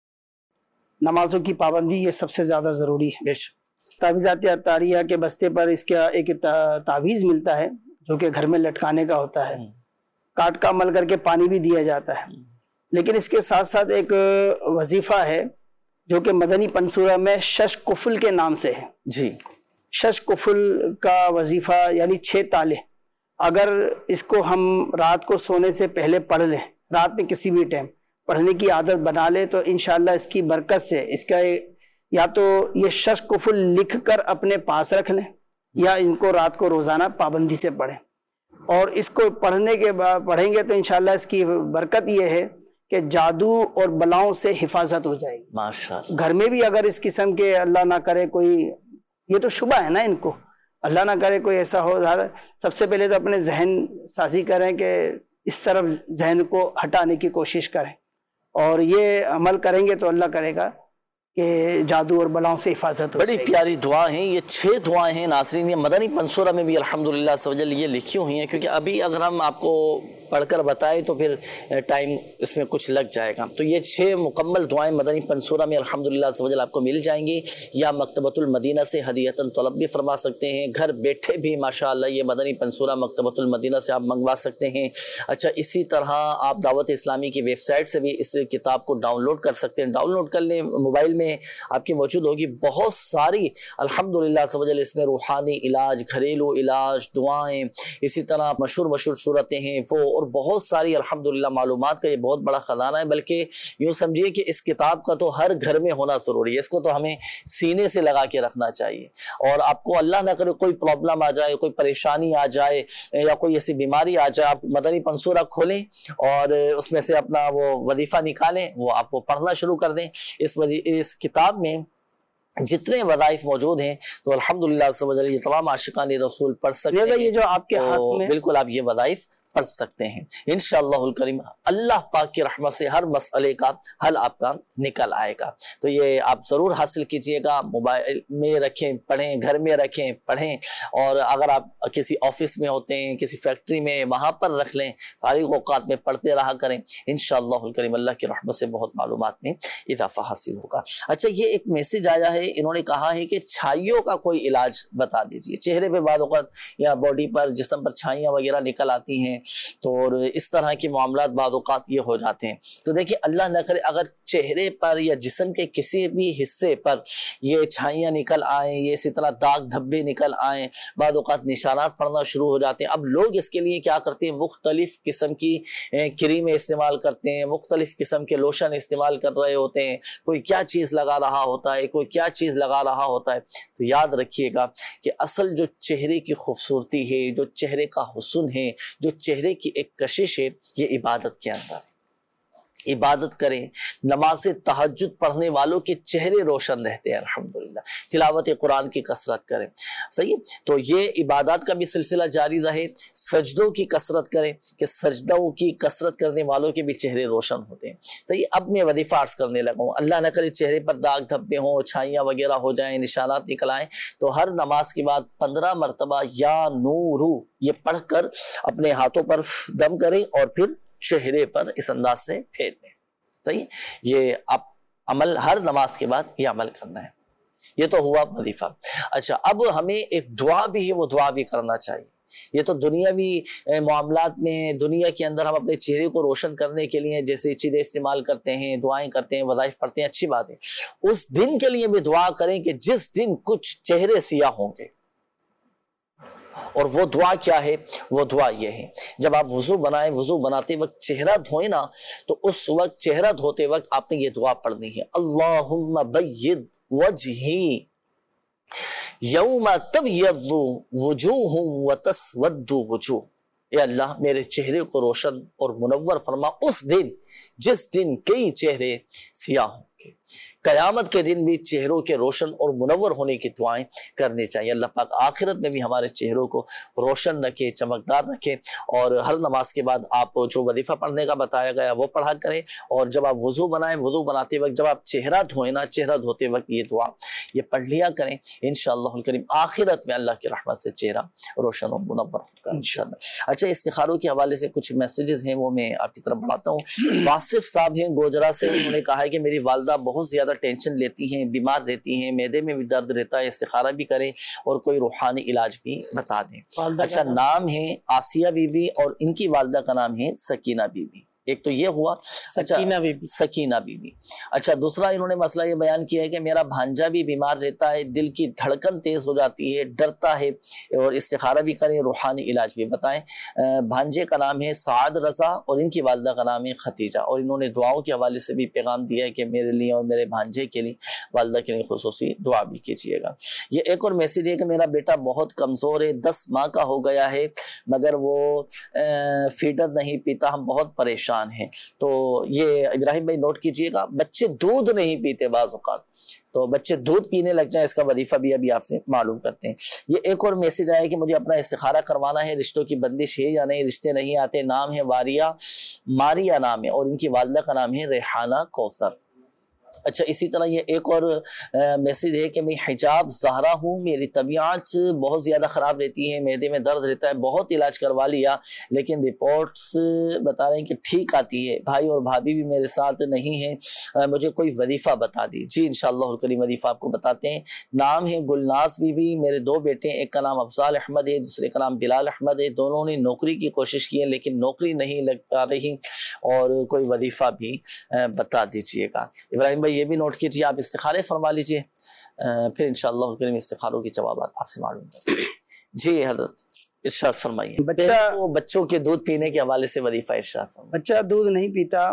نمازوں کی پابندی یہ سب سے زیادہ ضروری ہے۔ تعویذات اطاریہ کے بستے پر اس کا ایک تعویذ ملتا ہے جو کہ گھر میں لٹکانے کا ہوتا ہے، کاٹ کا عمل کر کے پانی بھی دیا جاتا ہے، لیکن اس کے ساتھ ساتھ ایک وظیفہ ہے جو کہ مدنی پنصورہ میں شش کفل کے نام سے ہے۔ جی، شش کفل کا وظیفہ یعنی 6 تالے، اگر اس کو ہم رات کو سونے سے پہلے پڑھ لیں، رات میں کسی بھی ٹائم پڑھنے کی عادت بنا لیں تو انشاءاللہ اس کی برکت سے اس کا یا تو یہ شش کفل لکھ کر اپنے پاس رکھ لیں یا ان کو رات کو روزانہ پابندی سے پڑھیں، اور اس کو پڑھنے کے بعد پڑھیں گے تو انشاءاللہ اس کی برکت یہ ہے کہ جادو اور بلاؤں سے حفاظت ہو جائے گی۔ ماشاءاللہ۔ گھر میں بھی اگر اس قسم کے اللہ نہ کرے کوئی، یہ تو شبہ ہے نا ان کو، اللہ نہ کرے کوئی ایسا ہو، سب سے پہلے تو اپنے ذہن سازی کریں کہ اس طرف ذہن کو ہٹانے کی کوشش کریں، اور یہ عمل کریں گے تو اللہ کرے گا کہ جادو اور بلاؤں سے حفاظت ہو۔ بڑی پیاری دعا ہیں یہ، 6 دعائیں ہیں ناظرین، یہ مدنی پنصورہ میں بھی الحمدللہ سوجل یہ لکھی ہوئی ہیں، کیونکہ ابھی اگر ہم آپ کو پڑھ کر بتائیں تو پھر ٹائم اس میں کچھ لگ جائے گا، تو یہ 6 مکمل دعائیں مدنی پنصورہ میں الحمدللہ سوجل آپ کو مل جائیں گی، یا مکتبۃ المدینہ سے ہدیۃً طلب بھی فرما سکتے ہیں، گھر بیٹھے بھی ماشاءاللہ یہ مدنی پنصورہ مکتبۃ المدینہ سے آپ منگوا سکتے ہیں۔ اچھا، اسی طرح آپ دعوت اسلامی کی ویب سائٹ سے بھی اس کتاب کو ڈاؤن لوڈ کر سکتے ہیں، ڈاؤن لوڈ کر لیں، موبائل میں آپ کی موجود ہوگی، بہت ساری الحمدللہ سوجل اس میں روحانی علاج، گھریلو علاج، دعائیں، اسی طرح مشہور صورتیں ہیں وہ، اور بہت ساری الحمدللہ معلومات کا یہ بہت بڑا خزانہ ہے، بلکہ یوں سمجھیے کہ اس کتاب کا تو ہر گھر میں ہونا ضروری ہے، اس کو تو ہمیں سینے سے لگا کے رکھنا چاہیے، اور آپ کو اللہ نہ کرے کوئی پرابلم آ جائے، کوئی پریشانی آ جائے یا کوئی ایسی بیماری آ جائے، آپ مدنی پنصورہ کھولیں اور اس میں سے اپنا وہ وظیفہ نکالیں، وہ آپ کو پڑھنا شروع کر دیں۔ اس کتاب میں جتنے وظائف موجود ہیں تو الحمدللہ یہ تمام عاشقان رسول پڑھ سکتے ہیں، یہ جو آپ کے ہاتھ میں بالکل آپ یہ وظائف پڑھ سکتے ہیں انشاءاللہ الکریم، اللہ پاک کی رحمت سے ہر مسئلے کا حل آپ کا نکل آئے گا۔ تو یہ آپ ضرور حاصل کیجئے گا، موبائل میں رکھیں پڑھیں، گھر میں رکھیں پڑھیں، اور اگر آپ کسی آفس میں ہوتے ہیں، کسی فیکٹری میں، وہاں پر رکھ لیں، فارغ اوقات میں پڑھتے رہا کریں، انشاءاللہ الکریم اللہ کی رحمت سے بہت معلومات میں اضافہ حاصل ہوگا۔ اچھا، یہ ایک میسج آیا ہے، انہوں نے کہا ہے کہ چھائیوں کا کوئی علاج بتا دیجئے، چہرے پہ بعض اوقات یا باڈی پر، جسم پر چھائیاں وغیرہ نکل آتی ہیں، تو اس طرح کے معاملات بعض اوقات یہ ہو جاتے ہیں، تو دیکھیں اللہ نہ کرے اگر چہرے پر یا جسم کے کسی بھی حصے پر یہ چھائیاں نکل آئیں، یہ اسی طرح داغ دھبے نکل آئیں، بعض اوقات نشانات پڑنا شروع ہو جاتے ہیں، اب لوگ اس کے لیے کیا کرتے ہیں، مختلف قسم کی کریمیں استعمال کرتے ہیں، مختلف قسم کے لوشن استعمال کر رہے ہوتے ہیں، کوئی کیا چیز لگا رہا ہوتا ہے، کوئی کیا چیز لگا رہا ہوتا ہے، تو یاد رکھیے گا کہ اصل جو چہرے کی خوبصورتی ہے، جو چہرے کا حسن ہے، جو چہرے کی ایک کشش ہے، یہ عبادت کے اندر ہے۔ عبادت کریں، نماز تہجد پڑھنے والوں کے چہرے روشن رہتے ہیں الحمدللہ، تلاوت قرآن کی کثرت کریں، صحیح، تو یہ عبادات کا بھی سلسلہ جاری رہے، سجدوں کی کثرت کریں کہ سجدوں کی کثرت کرنے والوں کے بھی چہرے روشن ہوتے ہیں، صحیح۔ اب میں وظیفہ عرض کرنے لگا ہوں، اللہ نہ کرے چہرے پر داغ دھبے ہوں، چھائیاں وغیرہ ہو جائیں، نشانات نکل آئیں، تو ہر نماز کے بعد 15 مرتبہ یا نورو یہ پڑھ کر اپنے ہاتھوں پر دم کریں اور پھر چہرے پر اس انداز سے پھیر دیں، صحیح۔ یہ آپ عمل ہر نماز کے بعد یہ عمل کرنا ہے، یہ تو ہوا وظیفہ۔ اچھا، اب ہمیں ایک دعا بھی ہے، وہ دعا بھی کرنا چاہیے۔ یہ تو دنیاوی معاملات میں، دنیا کے اندر ہم اپنے چہرے کو روشن کرنے کے لیے جیسے چیزیں استعمال کرتے ہیں، دعائیں کرتے ہیں، وظائف پڑھتے ہیں، اچھی بات ہے، اس دن کے لیے بھی دعا کریں کہ جس دن کچھ چہرے سیاہ ہوں گے، اور وہ دعا کیا ہے، وہ دعا یہ ہے، جب آپ وضو بنائیں، وضو بناتے وقت چہرہ دھوئیں نا، تو اس وقت چہرہ دھوتے وقت آپ نے یہ دعا پڑھنی ہے، اللہم بید وجہی یوم تبیض وجوہ وتسود وجوہ، اے اللہ میرے چہرے کو روشن اور منور فرما اس دن جس دن کئی چہرے سیاہ ہوں گے. قیامت کے دن بھی چہروں کے روشن اور منور ہونے کی دعائیں کرنی چاہیے. اللہ پاک آخرت میں بھی ہمارے چہروں کو روشن رکھے, چمکدار رکھے. اور ہر نماز کے بعد آپ جو وظیفہ پڑھنے کا بتایا گیا وہ پڑھا کریں, اور جب آپ وضو بنائیں, وضو بناتے وقت جب آپ چہرہ دھوئیں نا, چہرہ دھوتے وقت یہ دعا یہ پڑھ لیا کریں. انشاءاللہ الکریم آخرت میں اللہ کی رحمت سے چہرہ روشن و منور ہوگا انشاءاللہ. اچھا, استخاروں کے حوالے سے کچھ میسیجز ہیں وہ میں آپ کی طرف بڑھاتا ہوں. واصف صاحب ہیں گوجرا سے, انہوں نے کہا ہے کہ میری والدہ بہت زیادہ ٹینشن لیتی ہیں, بیمار رہتی ہیں, معدے میں بھی درد رہتا ہے, استخارہ بھی کریں اور کوئی روحانی علاج بھی بتا دیں. اچھا, نام ہے آسیہ بی بی اور ان کی والدہ کا نام ہے سکینہ بی بی. ایک تو یہ ہوا سکینہ بی بی, سکینہ بی بی. اچھا, دوسرا انہوں نے مسئلہ یہ بیان کیا ہے کہ میرا بھانجا بھی بیمار رہتا ہے, دل کی دھڑکن تیز ہو جاتی ہے, ڈرتا ہے, اور استخارہ بھی کریں, روحانی علاج بھی بتائیں. بھانجے کا نام ہے سعد رضا اور ان کی والدہ کا نام ہے ختیجہ, اور انہوں نے دعاؤں کے حوالے سے بھی پیغام دیا ہے کہ میرے لیے اور میرے بھانجے کے لیے, والدہ کے لیے خصوصی دعا بھی کیجیے گا. یہ ایک اور میسیج ہے کہ میرا بیٹا بہت کمزور ہے, 10 ماہ کا ہو گیا ہے, مگر وہ فیڈر نہیں پیتا, ہم بہت پریشان ہیں. تو یہ ابراہیم بھائی نوٹ کیجئے گا, بچے دودھ نہیں پیتے بعض اوقات, تو بچے دودھ پینے لگ جائیں, اس کا وظیفہ بھی ابھی آپ سے معلوم کرتے ہیں. یہ ایک اور میسیج آیا کہ مجھے اپنا استخارہ کروانا ہے, رشتوں کی بندش ہے یا نہیں, رشتے نہیں آتے. نام ہے ماریا نام ہے, اور ان کی والدہ کا نام ہے ریحانہ کوثر. اچھا, اسی طرح یہ ایک اور میسیج ہے کہ میں حجاب زہرا ہوں, میری طبیعت بہت زیادہ خراب رہتی ہے, معدے میں درد رہتا ہے, بہت علاج کروا لیا لیکن رپورٹس بتا رہے ہیں کہ ٹھیک آتی ہے. بھائی اور بھابھی بھی میرے ساتھ نہیں ہیں, مجھے کوئی وظیفہ بتا دی. جی انشاءاللہ الکریم وظیفہ آپ کو بتاتے ہیں. نام ہے گلناز بی بی, میرے 2 بیٹے, ایک کا نام افضال احمد ہے, دوسرے کا نام بلال احمد ہے. دونوں نے نوکری کی کوشش کی ہے لیکن نوکری نہیں لگ پا رہی, اور کوئی وظیفہ بھی بتا دیجئے گا. ابراہیم بھائی یہ بھی نوٹ کیجئے, آپ استخارے فرما لیجئے, پھر انشاءاللہ الکریم استخاروں کی جوابات آپ سے معلوم کریں. جی حضرت ارشاد فرمائیے. بچوں کے دودھ پینے کے حوالے سے وظیفہ ارشاد فرمائیے. بچہ دودھ نہیں پیتا,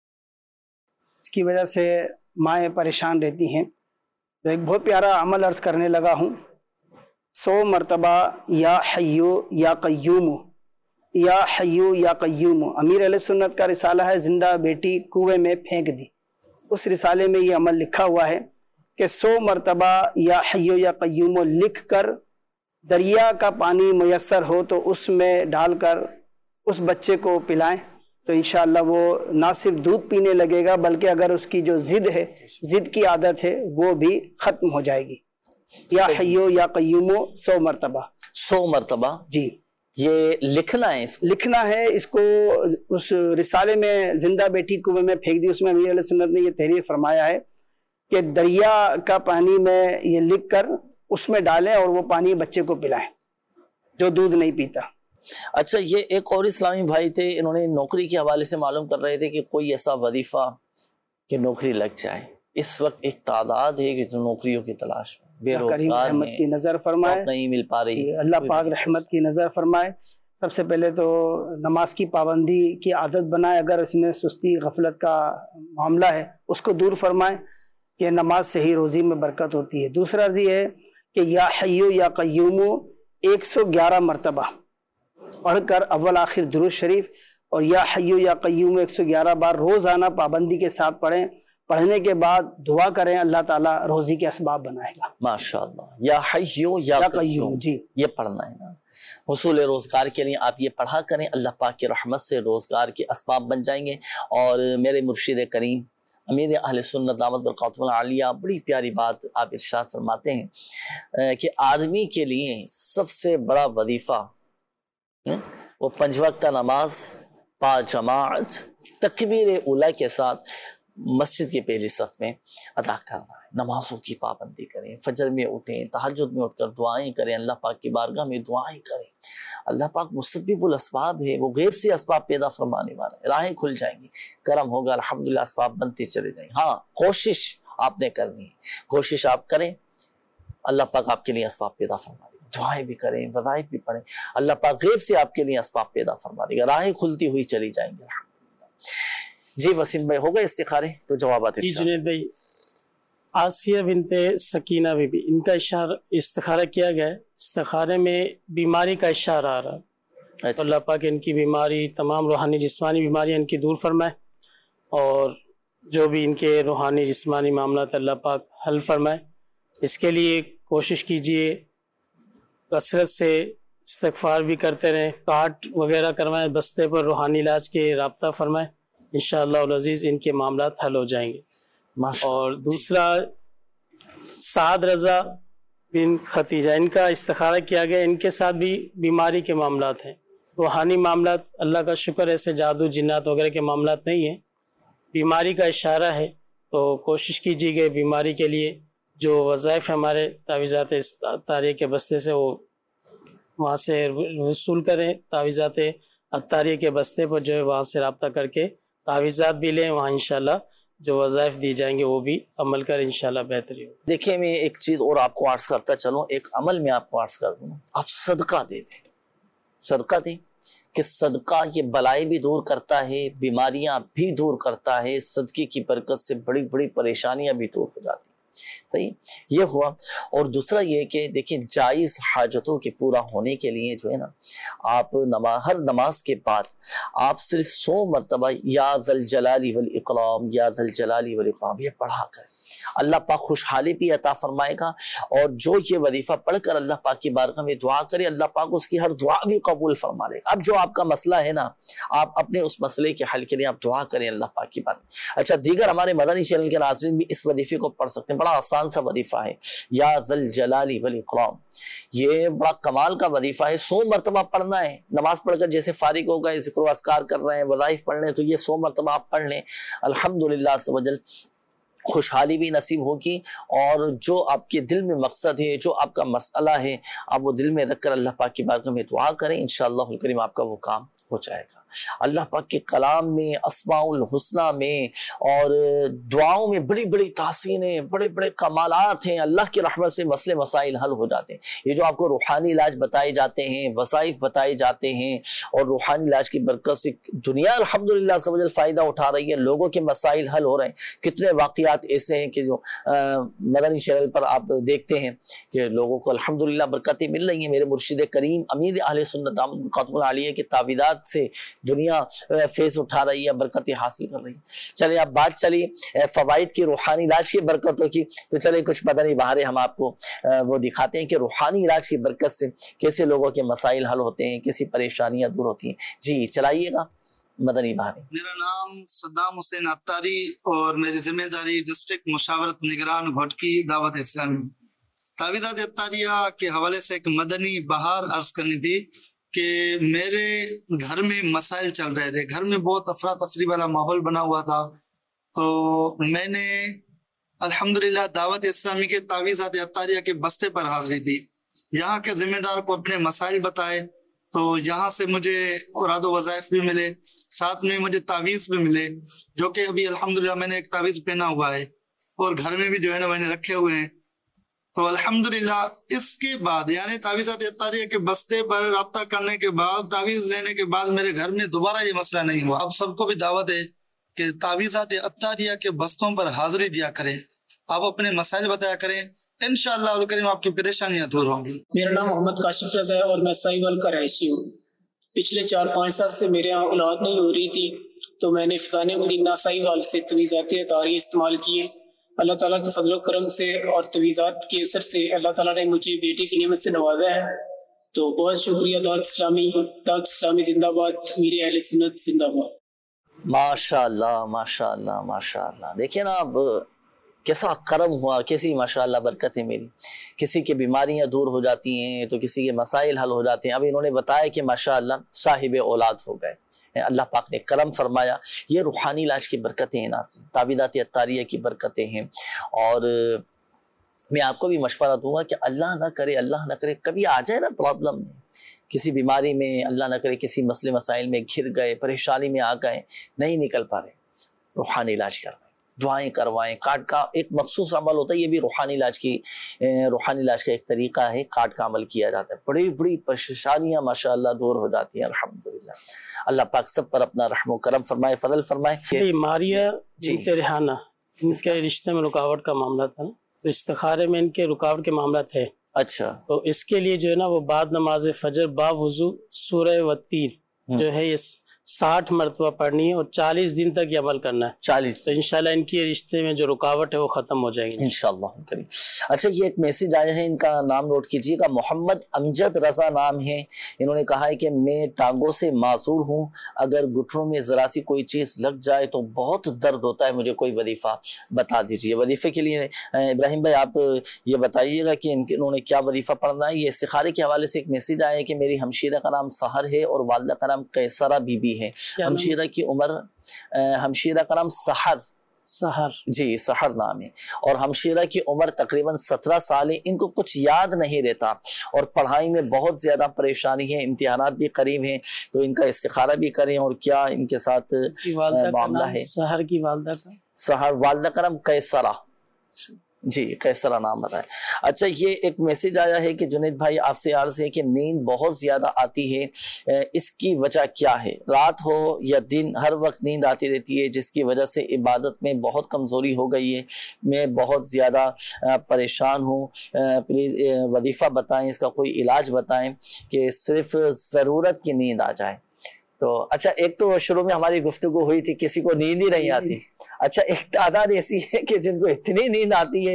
اس کی وجہ سے مائیں پریشان رہتی ہیں, تو ایک بہت پیارا عمل عرض کرنے لگا ہوں. 100 مرتبہ یا حیو یا قیوم, یا حیو یا قیوم. امیر علیہ سنت کا رسالہ ہے زندہ بیٹی کنویں میں پھینک دی, اس رسالے میں یہ عمل لکھا ہوا ہے کہ 100 مرتبہ یا حیو یا قیوم لکھ کر دریا کا پانی میسر ہو تو اس میں ڈال کر اس بچے کو پلائیں, تو انشاءاللہ وہ نہ صرف دودھ پینے لگے گا بلکہ اگر اس کی جو ضد ہے, ضد کی عادت ہے, وہ بھی ختم ہو جائے گی. یا حیو یا قیوم 100 مرتبہ. 100 مرتبہ جی, یہ لکھنا ہے, لکھنا ہے اس کو. اس رسالے میں زندہ بیٹی کنویں میں پھینک دی, اس میں امیر علیہ سنت نے یہ تحریر فرمایا ہے کہ دریا کا پانی میں یہ لکھ کر اس میں ڈالیں اور وہ پانی بچے کو پلائیں جو دودھ نہیں پیتا. اچھا, یہ ایک اور اسلامی بھائی تھے, انہوں نے نوکری کے حوالے سے معلوم کر رہے تھے کہ کوئی ایسا وظیفہ کہ نوکری لگ جائے. اس وقت ایک تعداد ہے کہ جو نوکریوں کی تلاش میں بے روزگار رحمت کی نظر فرمائے, نہیں مل پا رہی. اللہ پاک رحمت کی نظر فرمائے. سب سے پہلے تو نماز کی پابندی کی عادت بنائے, اگر اس میں سستی غفلت کا معاملہ ہے اس کو دور فرمائے, کہ نماز سے ہی روزی میں برکت ہوتی ہے. دوسرا عرض یہ ہے کہ یا حیو یا قیوم 111 مرتبہ پڑھ کر اول آخر درود شریف, اور یا حیو یا قیوم 111 بار روزانہ پابندی کے ساتھ پڑھیں. پڑھنے کے بعد دعا کریں, اللہ تعالیٰ روزی کے اسباب بنائے گا. ماشاءاللہ. یا حیو یا قیوم, جی یہ پڑھنا ہے نا, حصول روزگار کے لیے آپ یہ پڑھا کریں, اللہ پاک کی رحمت سے روزگار کے اسباب بن جائیں گے. اور میرے مرشد کریم امیر اہل سنت دامت برکاتہ العالیہ بڑی پیاری بات آپ ارشاد فرماتے ہیں کہ آدمی کے لیے سب سے بڑا وظیفہ وہ 5 وقتہ نماز با جماعت تکبیر اولیٰ کے ساتھ مسجد کی پہلی صف میں ادا کرنا ہے. نمازوں کی پابندی کریں, فجر میں اٹھیں, تہجد میں اٹھ کر دعائیں کریں, اللہ پاک کی بارگاہ میں دعائیں کریں. اللہ پاک مسبب الاسباب ہے, وہ غیب سے اسباب پیدا فرمانے والا ہے. راہیں کھل جائیں گی, کرم ہوگا, الحمدللہ اسباب بنتے چلے جائیں. ہاں کوشش آپ نے کرنی ہے, کوشش آپ کریں, اللہ پاک آپ کے لیے اسباب پیدا فرما دے گا. دعائیں بھی کریں, وظائف بھی پڑھیں, اللہ پاک غیب سے آپ کے لیے اسباب پیدا فرما دے گا. راہیں کھلتی ہوئی چلی جائیں گی. جی وسیم بھائی ہو گئے استخارے تو جوابات. جی جنید بھائی, آسیہ بنت سکینہ بی بی, ان کا استخارہ کیا گیا ہے. استخارے میں بیماری کا اشارہ آ رہا, तो अल्लाह पाक इनकी बीमारी, तमाम रूहानी जिस्मानी बीमारियाँ इनकी दूर फरमाए, और जो भी इनके रूहानी जिस्मानी मामला अल्लाह पाक हल फरमाए। इसके लिए कोशिश कीजिए, कसरत से इस्तिग़फ़ार भी करते रहें, कार्ड वगैरह करवाएं, बस्ते पर रूहानी इलाज के राब्ता फरमाएं, इंशाअल्लाह अज़ीज़ इनके मामलात हल हो जाएंगे। और दूसरा, साद रज़ा बिन खतीजा, इनका इस्तिखारा किया गया, इनके साथ भी बीमारी के मामलात हैं, रूहानी मामलात, अल्लाह का शुक्र ऐसे जादू जिन्नात वगैरह के मामलात नहीं है, बीमारी का इशारा है। तो कोशिश कीजिएगा बीमारी के लिए जो वज़ाइफ हमारे तावीज़ात अत्तारिया के बस्ते से वो वहाँ से वसूल करें, तावीज़ात अत्तारिया के बस्ते पर जो है वहाँ से रब्ता करके तावीज़ात भी लें, वहाँ इंशाल्लाह जो वज़ाइफ दी जाएंगे वो भी अमल करें, इंशाल्लाह बेहतरी हो। देखिए, मैं एक चीज़ और आपको अर्ज़ करता चलूँ, एक अमल में आपको अर्ज़ कर दूँ, आप सदका दे दें, सदका दें, कि सदका ये बलाई भी दूर करता है, बीमारियां भी दूर करता है, सदके की बरकत से बड़ी बड़ी परेशानियां भी दूर हो जाती हैं। सही, ये हुआ। और दूसरा ये कि देखिए, जायज़ हाजतों के पूरा होने के लिए जो है ना, आप हर नमाज के बाद आप सिर्फ 100 मरतबा या ज़ल जलाली वल इकराम, या ज़ल जलाली वल इकराम ये पढ़ा करें। अल्लाह पाक खुशहाली भी अता फरमाएगा, और जो ये वजीफा पढ़कर अल्लाह पाक की बारगाह में दुआ करे, अल्लाह पाक उसकी हर दुआ भी कबूल फरमा लेगा। अब जो आपका मसला है ना, आप अपने उस मसले के हल के लिए आप दुआ करें अल्लाह पाक की बारगाह। अच्छा, दीगर हमारे मदनी चैनल के नाज़रीन भी इस वजीफे को पढ़ सकते हैं, बड़ा आसान सा वजीफा है, या ज़ल जलाली वल इकराम, ये बड़ा कमाल का वजीफा है। 100 मरतबा पढ़ना है, नमाज पढ़कर जैसे फारिग हो गए, ज़िक्र अस्कार कर रहे हैं, वज़ाइफ पढ़ रहे हैं, तो ये 100 मरतबा आप पढ़ लें, अल्हम्दुलिल्लाह सवजल खुशहाली भी नसीब होगी, और जो आपके दिल में मकसद है, जो आपका मसला है, आप वो दिल में रखकर अल्लाह पाक की बारगाह में दुआ करें, इंशाअल्लाह करीम आपका वो काम हो जाएगा। अल्लाह पाक के कलाम में, अस्माउल हुस्ना में और दुआओं में बड़ी बड़ी तासीनें, बड़े बड़े कमालात हैं। अल्लाह की रहमत से मसले मसाइल हल हो जाते हैं। ये जो आपको रूहानी इलाज बताए जाते हैं, वसाइफ बताए जाते हैं, और रूहानी इलाज की बरकत से दुनिया अल्हम्दुलिल्लाह सवजल फ़ायदा उठा रही है, लोगों के मसाइल हल हो रहे हैं। कितने वाक़ियात ऐसे हैं कि जो मदनी चैनल पर आप देखते हैं कि लोगों को अल्हम्दुलिल्लाह बरकतें मिल रही हैं। मेरे मुर्शिद करीम अमीर अहले सुन्नत क़ातमुल आलिया की ताबीदात से दुनिया फेस उठा रही है, बरकतें हासिल कर रही है। चलिए, अब बात चली फ़वाइद की, रूहानी इलाज की बरकतों की, तो चलिए कुछ मदनी बहारें हम आपको वो दिखाते हैं कि रूहानी इलाज की बरकत से कैसे लोगों के मसाइल हल होते हैं, कैसी परेशानियां दूर होती हैं। जी चलाइएगा मदनी बहारें। मेरा नाम सद्दाम हुसैन अत्तारी और मेरी जिम्मेदारी डिस्ट्रिक्ट मुशावरत निगरान घोटकी दावत इस्लामी। तावीज़ात अत्तारिया के हवाले से एक मदनी बहार अर्ज करनी थी कि मेरे घर में मसाइल चल रहे थे, घर में बहुत अफरा तफरी वाला माहौल बना हुआ था। तो मैंने अल्हम्दुलिल्लाह दावत इस्लामी के तावीज़ात अत्तारिया के बस्ते पर हाजिरी दी। यहाँ के जिम्मेदार को अपने मसाइल बताए, तो यहाँ से मुझे औरादो वज़ाइफ भी मिले, साथ में मुझे तावीज़ भी मिले, जो कि अभी अल्हम्दुलिल्लाह मैंने एक तावीज़ पहना हुआ है, और घर में भी जो है ना मैंने रखे हुए हैं। तो अल्हम्दुलिल्लाह इसके बाद यानी तावीज़ात अत्तारिया के बस्ते पर रब्ता करने के बाद, तावीज़ लेने के बाद मेरे घर में दोबारा ये मसला नहीं हुआ। अब सबको भी दावत है कि तावीज़ात अत्तारिया के बस्तों पर हाजिरी दिया करें, आप अपने मसाइल बताया करें, इंशाअल्लाह करीम आपकी परेशानियां दूर होंगी। मेरा नाम मोहम्मद काशिफ रज़ा है और मैं साहिवाल का रहायशी हूँ। पिछले 4-5 साल से मेरे यहाँ औलाद नहीं हो रही थी, तो मैंने फ़िज़ाने मदीना साहिवाल से तावीज़ात अत्तारिया इस्तेमाल किए। अल्लाह ताला के फजल करम से और तवीज़ात के असर से अल्लाह ताला ने मुझे बेटे की नेमत से नवाजा है। तो बहुत शुक्रिया। दावत इस्लामी जिंदाबाद, मीरे अहले सुन्नत जिंदाबाद। माशाअल्लाह माशाअल्लाह माशाअल्लाह। देखिए ना, अब कैसा करम हुआ, कैसी माशाअल्लाह बरकत है मेरी। किसी की बीमारियां दूर हो जाती हैं, तो किसी के मसाइल हल हो जाते हैं। अब इन्होंने बताया कि माशाअल्लाह साहिब औलाद हो गए, अल्लाह पाक ने करम फरमाया। ये रूहानी इलाज की बरकतें हैं ना, तावीज़ात अत्तारिया की बरकतें हैं। और मैं आपको भी मशवरा दूंगा कि अल्लाह ना करे कभी आ जाए ना प्रॉब्लम में, किसी बीमारी में, अल्लाह ना करे किसी मसले मसाइल में घिर गए, परेशानी में आ गए, नहीं निकल पा रहे, रूहानी इलाज करवाएं, दुआएं करवाएं। कार्ड का एक मखसूस अमल होता है, ये भी रूहानी इलाज का एक तरीका है, कार्ड का अमल किया जाता है। बड़ी बड़ी परेशानियां माशाअल्लाह दूर हो जाती हैं अल्हम्दुलिल्लाह। अल्लाह पाक सब पर अपना रहम करम फरमाए, फजल फरमाए। मारिया रिहाना, इनके रिश्ते में रुकावट का मामला था ना, तो इस्तिखारे में इनके रुकावट के मामला थे। اچھا، تو اس کے لیے جو ہے نا وہ بعد نماز فجر با وضو سورہ وتین جو ہے یہ 60 مرتبہ پڑھنی ہے اور 40 دن تک یہ عمل کرنا ہے. 40. تو انشاءاللہ ان کی رشتے میں جو رکاوٹ ہے وہ ختم ہو جائے گی انشاءاللہ کریم. اچھا، یہ ایک میسج آیا ہے، ان کا نام نوٹ کیجیے گا. محمد امجد رضا نام ہے. انہوں نے کہا ہے کہ میں ٹانگوں سے معذور ہوں، اگر گھٹنوں میں ذرا سی کوئی چیز لگ جائے تو بہت درد ہوتا ہے، مجھے کوئی وظیفہ بتا دیجیے. وظیفے کے لیے ابراہیم بھائی آپ یہ بتائیے گا کہ انہوں نے کیا وظیفہ پڑھنا ہے. یہ استخارے کے حوالے سے ایک میسج آیا ہے کہ میری ہمشیرہ کا نام سحر ہے اور والدہ کا نام قیصرہ بی بی ہے. ہمشیرہ کی عمر، ہمشیرہ کا نام سحر جی سحر نام ہے، اور ہمشیرہ کی عمر تقریباً 17 سال ہے. ان کو کچھ یاد نہیں رہتا اور پڑھائی میں بہت زیادہ پریشانی ہے، امتحانات بھی قریب ہیں، تو ان کا استخارہ بھی کریں اور کیا ان کے ساتھ معاملہ ہے. سحر کی والدہ کا سحر، والدہ کا نام قیصرہ جی قیصرہ نام بتائیں. اچھا، یہ ایک میسج آیا ہے کہ جنید بھائی آپ سے عرض ہے کہ نیند بہت زیادہ آتی ہے، اس کی وجہ کیا ہے؟ رات ہو یا دن ہر وقت نیند آتی رہتی ہے، جس کی وجہ سے عبادت میں بہت کمزوری ہو گئی ہے. میں بہت زیادہ پریشان ہوں، پلیز وظیفہ بتائیں، اس کا کوئی علاج بتائیں کہ صرف ضرورت کی نیند آ جائے. تو اچھا، ایک تو شروع میں ہماری گفتگو ہوئی تھی کسی کو نیند ہی نہیں آتی. اچھا، ایک تعداد ایسی ہے کہ جن کو اتنی نیند آتی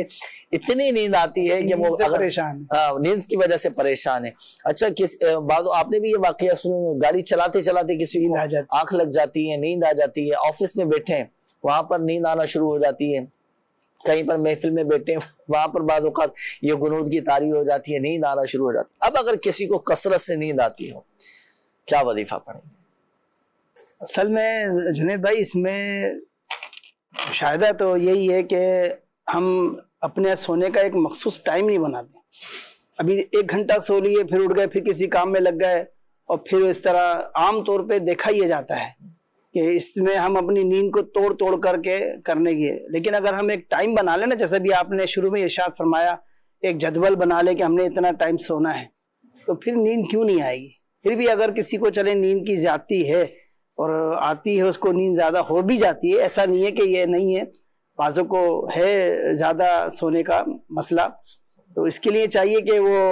ہے کہ وہ نیند کی وجہ سے پریشان ہے. اچھا، آپ نے بھی یہ واقعہ سنا، گاڑی چلاتے چلاتے کسی کو آنکھ لگ جاتی ہے، نیند آ جاتی ہے، آفس میں بیٹھے ہیں وہاں پر نیند آنا شروع ہو جاتی ہے، کہیں پر محفل میں بیٹھے ہیں وہاں پر بعض اوقات یہ غنود کی طاری ہو جاتی ہے، نیند آنا شروع ہو جاتی ہے. اب اگر کسی کو کثرت سے نیند آتی ہو، کیا وظیفہ پڑھیں گے؟ اصل میں جنید بھائی اس میں مشاہدہ تو یہی ہے کہ ہم اپنے سونے کا ایک مخصوص ٹائم نہیں بناتے. ابھی 1 گھنٹہ سو لیے، پھر اٹھ گئے، پھر کسی کام میں لگ گئے، اور پھر اس طرح عام طور پہ دیکھا یہ جاتا ہے کہ اس میں ہم اپنی نیند کو توڑ کر کے کرنے کی. لیکن اگر ہم ایک ٹائم بنا لیں نا، جیسے بھی آپ نے شروع میں ارشاد فرمایا، ایک جدول بنا لے کہ ہم نے اتنا ٹائم سونا ہے، تو پھر نیند کیوں نہیں آئے گی. پھر بھی اگر کسی کو چلے نیند کی زیادتی ہے اور آتی ہے، اس کو نیند زیادہ ہو بھی جاتی ہے، ایسا نہیں ہے کہ یہ نہیں ہے، بعضوں کو ہے زیادہ سونے کا مسئلہ، تو اس کے لیے چاہیے کہ وہ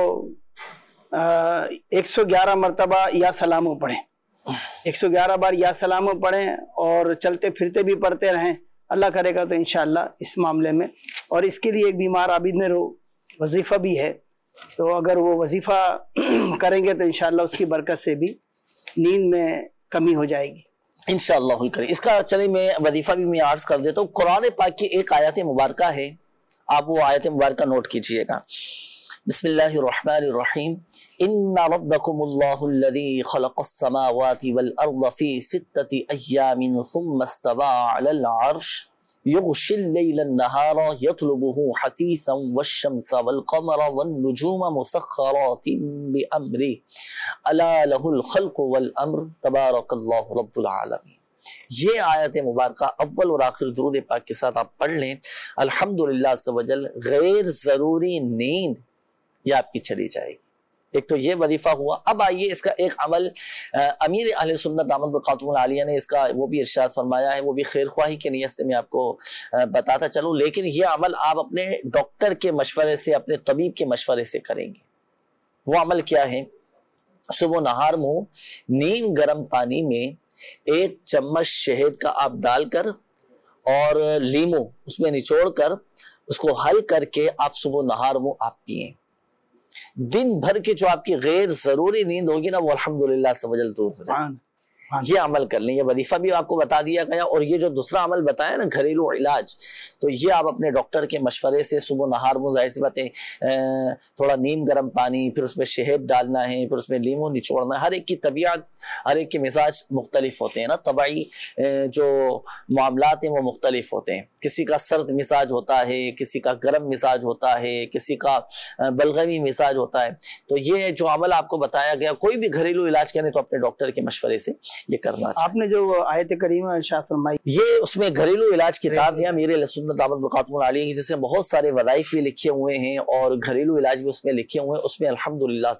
111 مرتبہ یا سلامو پڑھیں، 111 بار یا سلامو پڑھیں، اور چلتے پھرتے بھی پڑھتے رہیں. اللہ کرے گا تو انشاءاللہ اس معاملے میں. اور اس کے لیے ایک بیمار عابد میں وظیفہ بھی ہے، تو اگر وہ وظیفہ کریں گے تو انشاءاللہ اس کی برکت سے بھی نیند میں کمی ہو جائے گی انشاءاللہ الکریم. اس کا چلے میں وظیفہ بھی میں عرض کر دیتا ہوں. قرآن پاک کی ایک آیت مبارکہ ہے، آپ وہ آیت مبارکہ نوٹ کیجئے گا. بسم اللہ الرحمن الرحیم. ان ربکم اللہ الذی خلق السماوات والارض فی 6 ایام ثم استوى علی العرش يغشي الليل النهار يطلبه حثيثا والشمس والقمر والنجوم مسخرات بأمره ألا له الخلق والأمر تبارك الله رب العالمين. یہ آیت مبارکہ اول اور آخر درود پاک کے ساتھ آپ پڑھ لیں، الحمدللہ عز و جل غیر ضروری نیند یہ آپ کی چلی جائے گی. ایک تو یہ وظیفہ ہوا. اب آئیے اس کا ایک عمل امیر اہل سنت دامت برکاتہ العالیہ نے اس کا وہ بھی ارشاد فرمایا ہے، وہ بھی خیر خواہی کی نیت سے میں آپ کو بتاتا چلوں. لیکن یہ عمل آپ اپنے ڈاکٹر کے مشورے سے، اپنے طبیب کے مشورے سے کریں گے. وہ عمل کیا ہے؟ صبح نہار منہ نیم گرم پانی میں 1 چمچ شہد کا آپ ڈال کر اور لیمو اس میں نچوڑ کر اس کو حل کر کے آپ صبح نہار منہ آپ پئیں. دن بھر کی جو آپ کی غیر ضروری نیند ہوگی نا، وہ الحمدللہ سمجھل دور ہو جائے. یہ عمل کر لیں. یہ وظیفہ بھی آپ کو بتا دیا گیا. اور یہ جو دوسرا عمل بتایا نا گھریلو علاج، تو یہ آپ اپنے ڈاکٹر کے مشورے سے صبح نہار میں، ظاہر سی باتیں تھوڑا نیم گرم پانی، پھر اس میں شہد ڈالنا ہے، پھر اس میں لیمو نچوڑنا ہے. ہر ایک کی طبیعت، ہر ایک کے مزاج مختلف ہوتے ہیں نا، طبعی جو معاملات ہیں وہ مختلف ہوتے ہیں. کسی کا سرد مزاج ہوتا ہے، کسی کا گرم مزاج ہوتا ہے، کسی کا بلغمی مزاج ہوتا ہے. تو یہ جو عمل آپ کو بتایا گیا، کوئی بھی گھریلو علاج کریں تو اپنے ڈاکٹر کے مشورے سے یہ کرنا چاہیے. آپ نے جو آیت کریمہ ارشاد فرمائی، یہ اس میں گھریلو علاج کتاب ہے میرے سنت دعوت برکاتہ العالیہ، جس میں بہت سارے وظائف بھی لکھے ہوئے ہیں اور گھریلو علاج بھی اس میں لکھے ہوئے ہیں. اس میں الحمدللہ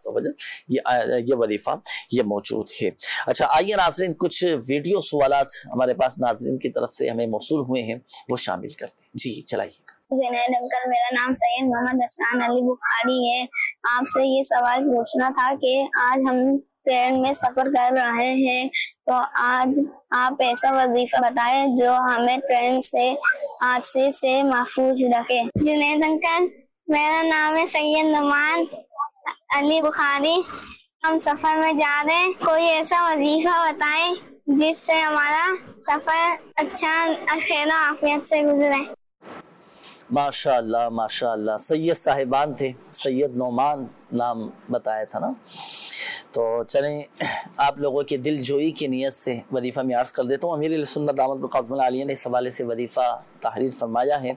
یہ وظیفہ یہ موجود ہے. اچھا آئیے ناظرین، کچھ ویڈیو سوالات ہمارے پاس ناظرین کی طرف سے ہمیں موصول ہوئے ہیں، وہ شامل کرتے ہیں. جی چلائیے. जुनैद अंकल, मेरा नाम सैयद मोहम्मद हसन अली बुखारी है। आपसे ये सवाल पूछना था कि आज हम ट्रेन में सफर कर रहे हैं, तो आज आप ऐसा वजीफा बताएं जो हमें ट्रेन से हादसे से महफूज रखे। जुनैद अंकल, मेरा नाम है सैयद नुमान अली बुखारी। हम सफर में जा रहे हैं, कोई ऐसा वजीफा बताएं जिससे हमारा सफर अच्छा खैर आफियत से गुजरे। माशाअल्लाह माशाअल्लाह, सैयद साहिबान थे, सैयद नौमान नाम बताया था ना। तो चलें, आप लोगों के दिल जोई की नीयत से वजीफ़ा में अर्ज़ कर देता हूँ। अमीर सुन्नत दामद बरकातुहु आलिया ने इस हवाले से वजीफ़ा तहरीर फरमाया है।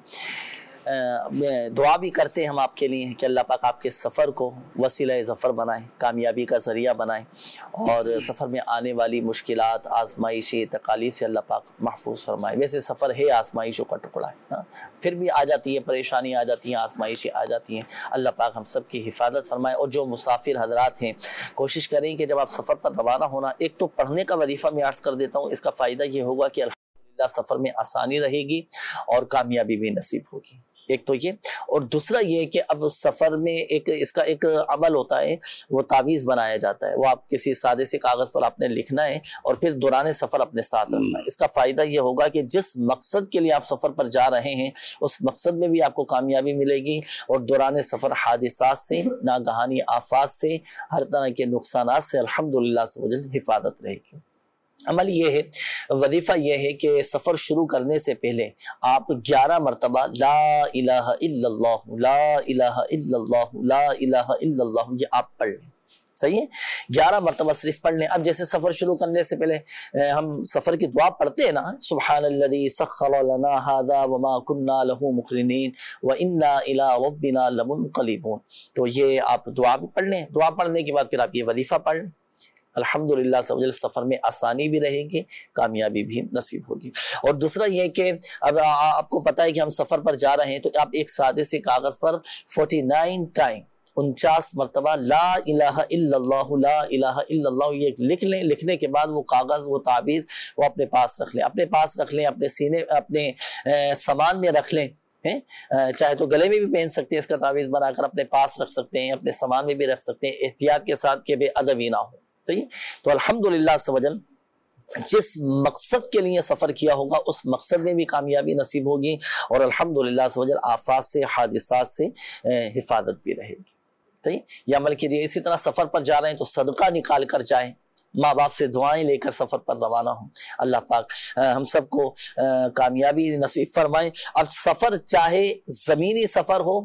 दुआ भी करते हैं हम आपके लिए कि अल्लाह पाक आपके सफ़र को वसीला ज़फ़र बनाए, कामयाबी का ज़रिया बनाए, और सफ़र में आने वाली मुश्किलात, आज़माइशी तकालीफ से अल्लाह पाक महफूज फरमाए। वैसे सफ़र है आज़माइशों का टुकड़ा है ना, फिर भी आ जाती है परेशानी, आ जाती हैं आज़माइशें, आ जाती हैं। अल्लाह पाक हम सब की हिफाजत फरमाए। और जो मुसाफिर हजरात हैं, कोशिश करें कि जब आप सफ़र पर रवाना होना, एक तो पढ़ने का वजीफ़ा मैं अर्ज़ कर देता हूँ। इसका फ़ायदा ये होगा कि अल्हम्दुलिल्लाह सफ़र में आसानी रहेगी और कामयाबी भी नसीब होगी, एक तो ये। और दूसरा ये कि अब सफ़र में इसका एक अमल होता है, वो तावीज़ बनाया जाता है। वो आप किसी सादे से कागज़ पर आपने लिखना है और फिर दौरान सफ़र अपने साथ रखना है। इसका फ़ायदा ये होगा कि जिस मकसद के लिए आप सफ़र पर जा रहे हैं, उस मकसद में भी आपको कामयाबी मिलेगी, और दौरान सफ़र हादिसात से, नागहानी आफात से, हर तरह के नुकसानात से अल्हम्दुलिल्लाह से हिफाजत रहेगी। अमल ये है, वजीफ़ा ये है कि सफ़र शुरू करने से पहले आप 11 मरतबा ला इलाहा इल्लल्लाह ला इलाहा इल्लल्लाह ला इलाहा इल्लल्लाह ये आप पढ़ लें। सही है, 11 मरतबा सिर्फ पढ़ लें। अब जैसे सफ़र शुरू करने से पहले हम सफ़र की दुआ पढ़ते हैं ना, सुब्हानल्लज़ी सख़्ख़र लना हाज़ा वमा कुन्ना लहू मुक़रिनीन व इन्ना इला रब्बिना लमुनक़लिबून। तो ये आप दुआ भी पढ़ लें। दुआ पढ़ने के बाद फिर आप ये वजीफ़ा पढ़ लें। अल्हम्दुलिल्लाह सफ़र में आसानी भी रहेगी, कामयाबी भी नसीब होगी। और दूसरा ये कि अब आपको पता है कि हम सफ़र पर जा रहे हैं, तो आप एक सादे से कागज़ पर 49 टाइम 49 मरतबा ला इलाहा इल्लल्लाह ला इलाहा इल्लल्लाह ये लिख लें। लिखने के बाद वो कागज़, वो ताबीज़ वो अपने पास रख लें, अपने पास रख लें, अपने सीने, अपने सामान में रख लें। चाहे तो गले में भी पहन सकते हैं, इसका ताबीज़ बनाकर अपने पास रख सकते हैं, अपने सामान में भी रख सकते हैं, एहतियात के साथ के बेअदबी ना हो। तो अल्हम्दुलिल्लाह सवजल जिस मकसद के लिए सफ़र किया होगा, उस मकसद में भी कामयाबी नसीब होगी, और अल्हम्दुलिल्लाह सवजल आफात से, हादिसात से हिफाजत भी रहेगी। तो ये अमल कीजिए। इसी तरह सफ़र पर जा रहे हैं तो सदका निकाल कर जाएं, माँ बाप से दुआएं लेकर सफ़र पर रवाना हो। अल्लाह पाक हम सबको कामयाबी नसीब फरमाए। अब सफ़र चाहे ज़मीनी सफ़र हो,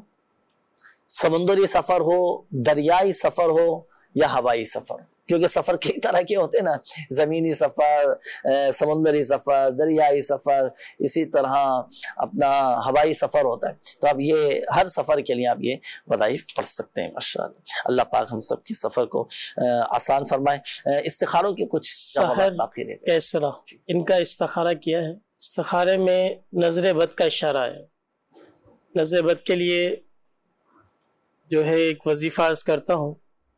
समुंदरी सफ़र हो, दरियाई सफ़र हो या हवाई सफ़र, क्योंकि सफ़र कई तरह के होते हैं ना, ज़मीनी सफ़र, समुंदरी सफ़र, दरियाई सफ़र, इसी तरह अपना हवाई सफ़र होता है। तो अब ये हर सफ़र के लिए आप ये वज़ाइफ पढ़ सकते हैं माशाअल्लाह। अल्लाह पाक हम सब के सफ़र को आसान फरमाए। इस्तिखारों के कुछ बाकी रह गए। कैसरा इनका इस्तिखारा किया है। इस्तिखारे में नज़र बद का इशारा है। नज़र बद के लिए जो है एक वजीफ़ा अर्ज़ करता हूँ।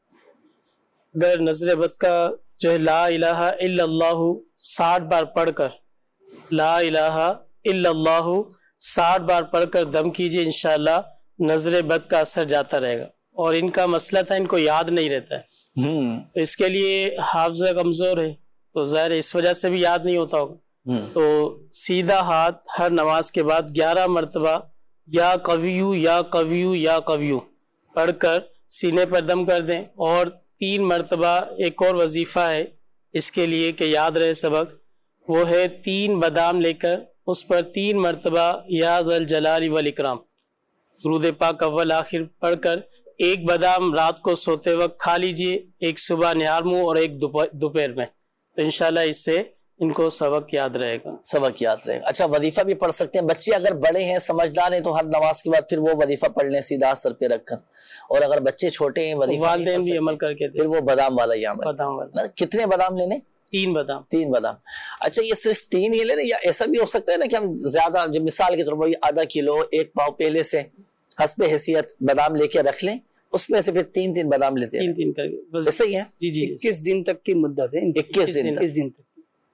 अगर नज़र बद का जो है ला इलाहा इल्लल्लाहु 60 बार पढ़कर, ला इलाहा इल्लल्लाहु 60 बार पढ़कर दम कीजिए, इंशाअल्लाह नज़र बद का असर जाता रहेगा। और इनका मसला था, इनको याद नहीं रहता है, तो इसके लिए हाफ़ज़ा कमज़ोर है, तो ज़ाहिर इस वजह से भी याद नहीं होता होगा। तो सीधा हाथ हर नमाज के बाद 11 मरतबा या कवियू या कवियू या कवियू पढ़कर सीने पर दम कर दें। और 3 मरतबा एक और वजीफ़ा है इसके लिए कि याद रहे सबक, वो है 3 बादाम लेकर उस पर 3 मरतबा या ज़ल जलाली वल इकराम दुरूद पाक अव्वल आखिर पढ़कर, एक बादाम रात को सोते वक्त खा लीजिए, एक सुबह निहार मुँह और एक दोपहर में, तो इंशाल्लाह इससे इनको सबक याद रहेगा। सबक याद रहेगा। अच्छा, वजीफा भी पढ़ सकते हैं बच्चे, अगर बड़े हैं समझदार हैं तो हर नमाज के बाद फिर वो वजीफा पढ़ लें सीधा सर पे रखकर, और अगर बच्चे छोटे हैं वजीफा भी अमल करके फिर वो बादाम वाला ही अमल। बादाम वाला कितने बादाम लेने? 3 बादाम। 3 बादाम। अच्छा, ये सिर्फ 3 ही लेने या ऐसा भी हो सकता है ना कि हम ज्यादा, जब मिसाल के तौर पर आधा किलो 1 पाव पहले से हस्बे हैसियत बादाम लेके रख लें, उसमें से फिर 3-3 बादाम लेते हैं, 3-3 करके ऐसा ही है। जी जी, 21 दिन तक की मुद्दत है। 21 दिन तक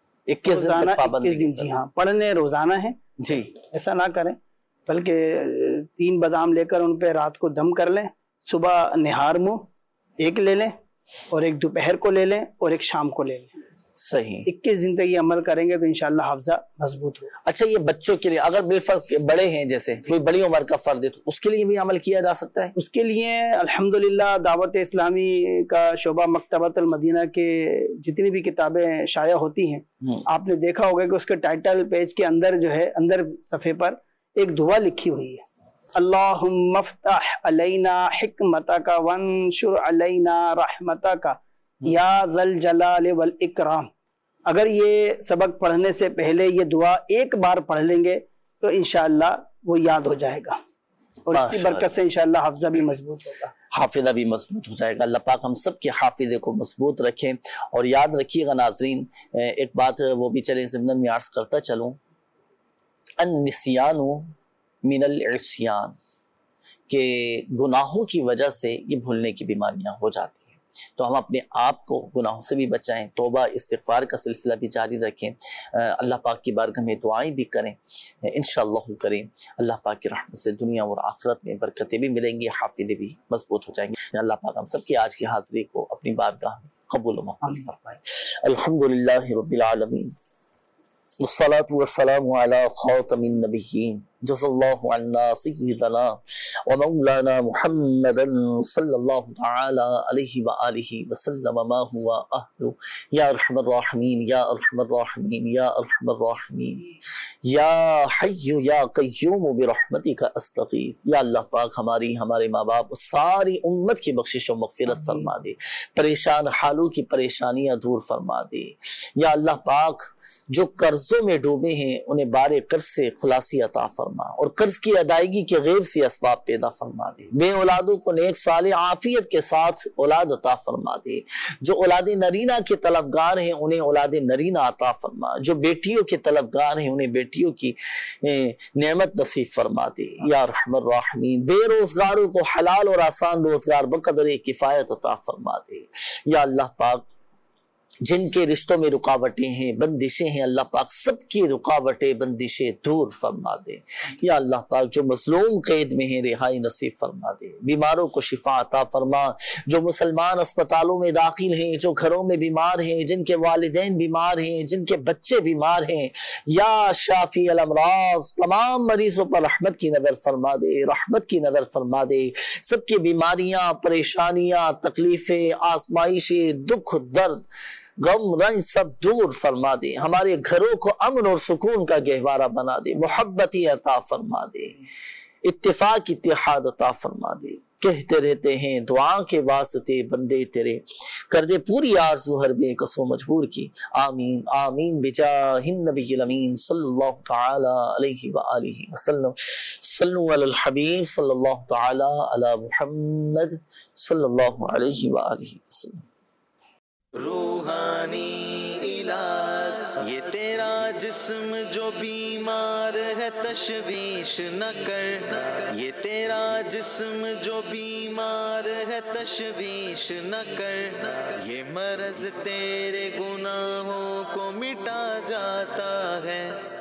21 दिन, जी हाँ, पढ़ने रोजाना है जी, ऐसा ना करें, बल्कि 3 بادام لے کر ان پہ رات کو دم کر لیں، صبح نہار منہ ایک لے لیں اور ایک دوپہر کو لے لیں اور ایک شام کو لے لیں. صحیح. 21 دن تک یہ عمل کریں گے تو انشاءاللہ حافظہ مضبوط ہوگا. اچھا یہ بچوں کے لیے اگر بالفرض بڑے ہیں، جیسے کوئی بڑی عمر کا فرد ہے تو اس کے لیے بھی عمل کیا جا سکتا ہے؟ اس کے لیے الحمدللہ دعوت اسلامی کا شعبہ مکتبۃ المدینہ کے جتنی بھی کتابیں شائع ہوتی ہیں، آپ نے دیکھا ہوگا کہ اس کے ٹائٹل پیج کے اندر جو ہے، اندر صفحے پر ایک دعا لکھی ہوئی ہے، اللہم افتح علینا حکمتک وانشر علینا رحمتک یا ذا الجلال والاکرام. اگر یہ سبق پڑھنے سے پہلے یہ دعا ایک بار پڑھ لیں گے تو انشاءاللہ وہ یاد ہو جائے گا اور اس کی برکت سے انشاءاللہ حافظہ بھی مضبوط ہوگا. حافظہ بھی مضبوط ہو جائے گا. اللہ پاک ہم سب کے حافظے کو مضبوط رکھیں. اور یاد رکھیے گا ناظرین، ایک بات وہ بھی چلیں ضمن میں عرض کرتا چلوں، النسیان من العصیان، کہ گناہوں کی وجہ سے یہ بھولنے کی بیماریاں ہو جاتی ہیں. تو ہم اپنے آپ کو گناہوں سے بھی بچائیں، توبہ استغفار کا سلسلہ بھی جاری رکھیں، اللہ پاک کی بارگاہ میں دعائیں بھی کریں. انشاءاللہ کریم اللہ پاک کی رحمت سے دنیا اور آخرت میں برکتیں بھی ملیں گی، حافظے بھی مضبوط ہو جائیں گے. اللہ پاک ہم سب کی آج کی حاضری کو اپنی بارگاہ میں قبول و مقبول فرمائے. الحمدللہ رب العالمین والصلاة والسلام على خاتم النبیین جزا اللہ عنا سیدنا و مولانا محمد صلی اللہ تعالی علیہ وآلہ وسلم ما ہوا اہل. یا ارحم الراحمین یا ارحم الراحمین یا ارحم الراحمین یا حی یا قیوم برحمتک استغیث. یا اللہ پاک ہمارے ماں باپ ساری امت کی بخشش و مغفرت فرما دے، پریشان حالوں کی پریشانیاں دور فرما دے. یا اللہ پاک جو قرضوں میں ڈوبے ہیں انہیں بارے قرض سے خلاصی عطا فرما اور قرض کی ادائیگی کے غیر سے اسباب پیدا فرما دے. بے اولادوں کو نیک صالح عافیت کے ساتھ اولاد عطا فرما دے. جو اولاد نرینہ کے طلبگار ہیں انہیں اولاد نرینہ عطا فرما. جو بیٹیوں کے طلبگار ہیں انہیں بیٹیوں کی نعمت نصیب فرما دے. یا ارحم الراحمین بے روزگاروں کو حلال اور آسان روزگار بقدر کفایت عطا فرما دے. یا اللہ پاک جن کے رشتوں میں رکاوٹیں ہیں، بندشیں ہیں، اللہ پاک سب کی رکاوٹیں بندشیں دور فرما دے. یا اللہ پاک جو مظلوم قید میں ہیں رہائی نصیب فرما دے. بیماروں کو شفا عطا فرما. جو مسلمان اسپتالوں میں داخل ہیں، جو گھروں میں بیمار ہیں، جن کے والدین بیمار ہیں، جن کے بچے بیمار ہیں، یا شافی الامراض تمام مریضوں پر رحمت کی نظر فرما دے، رحمت کی نظر فرما دے. سب کی بیماریاں، پریشانیاں، تکلیفیں، آزمائشیں، دکھ، درد، غم، رنج سب دور فرما دے. ہمارے گھروں کو امن اور سکون کا گہوارہ بنا دے. محبتی عطا فرما دے. اتفاق اتحاد عطا فرما دے. کہتے رہتے ہیں دعا کے واسطے بندے تیرے، کر دے پوری آرزو ہر بے کسو مجبور کی. آمین آمین بجاہ النبی الامین صلی اللہ تعالی علیہ وآلہ وسلم. صلو علی الحبیب صلی اللہ تعالی علی محمد صلی اللہ علیہ وآلہ وسلم. روحانی علاج یہ تیرا جسم جو بیمار ہے تشویش نہ کر. یہ تیرا جسم جو بیمار ہے تشویش نہ کر. یہ مرض تیرے گناہوں کو مٹا جاتا ہے.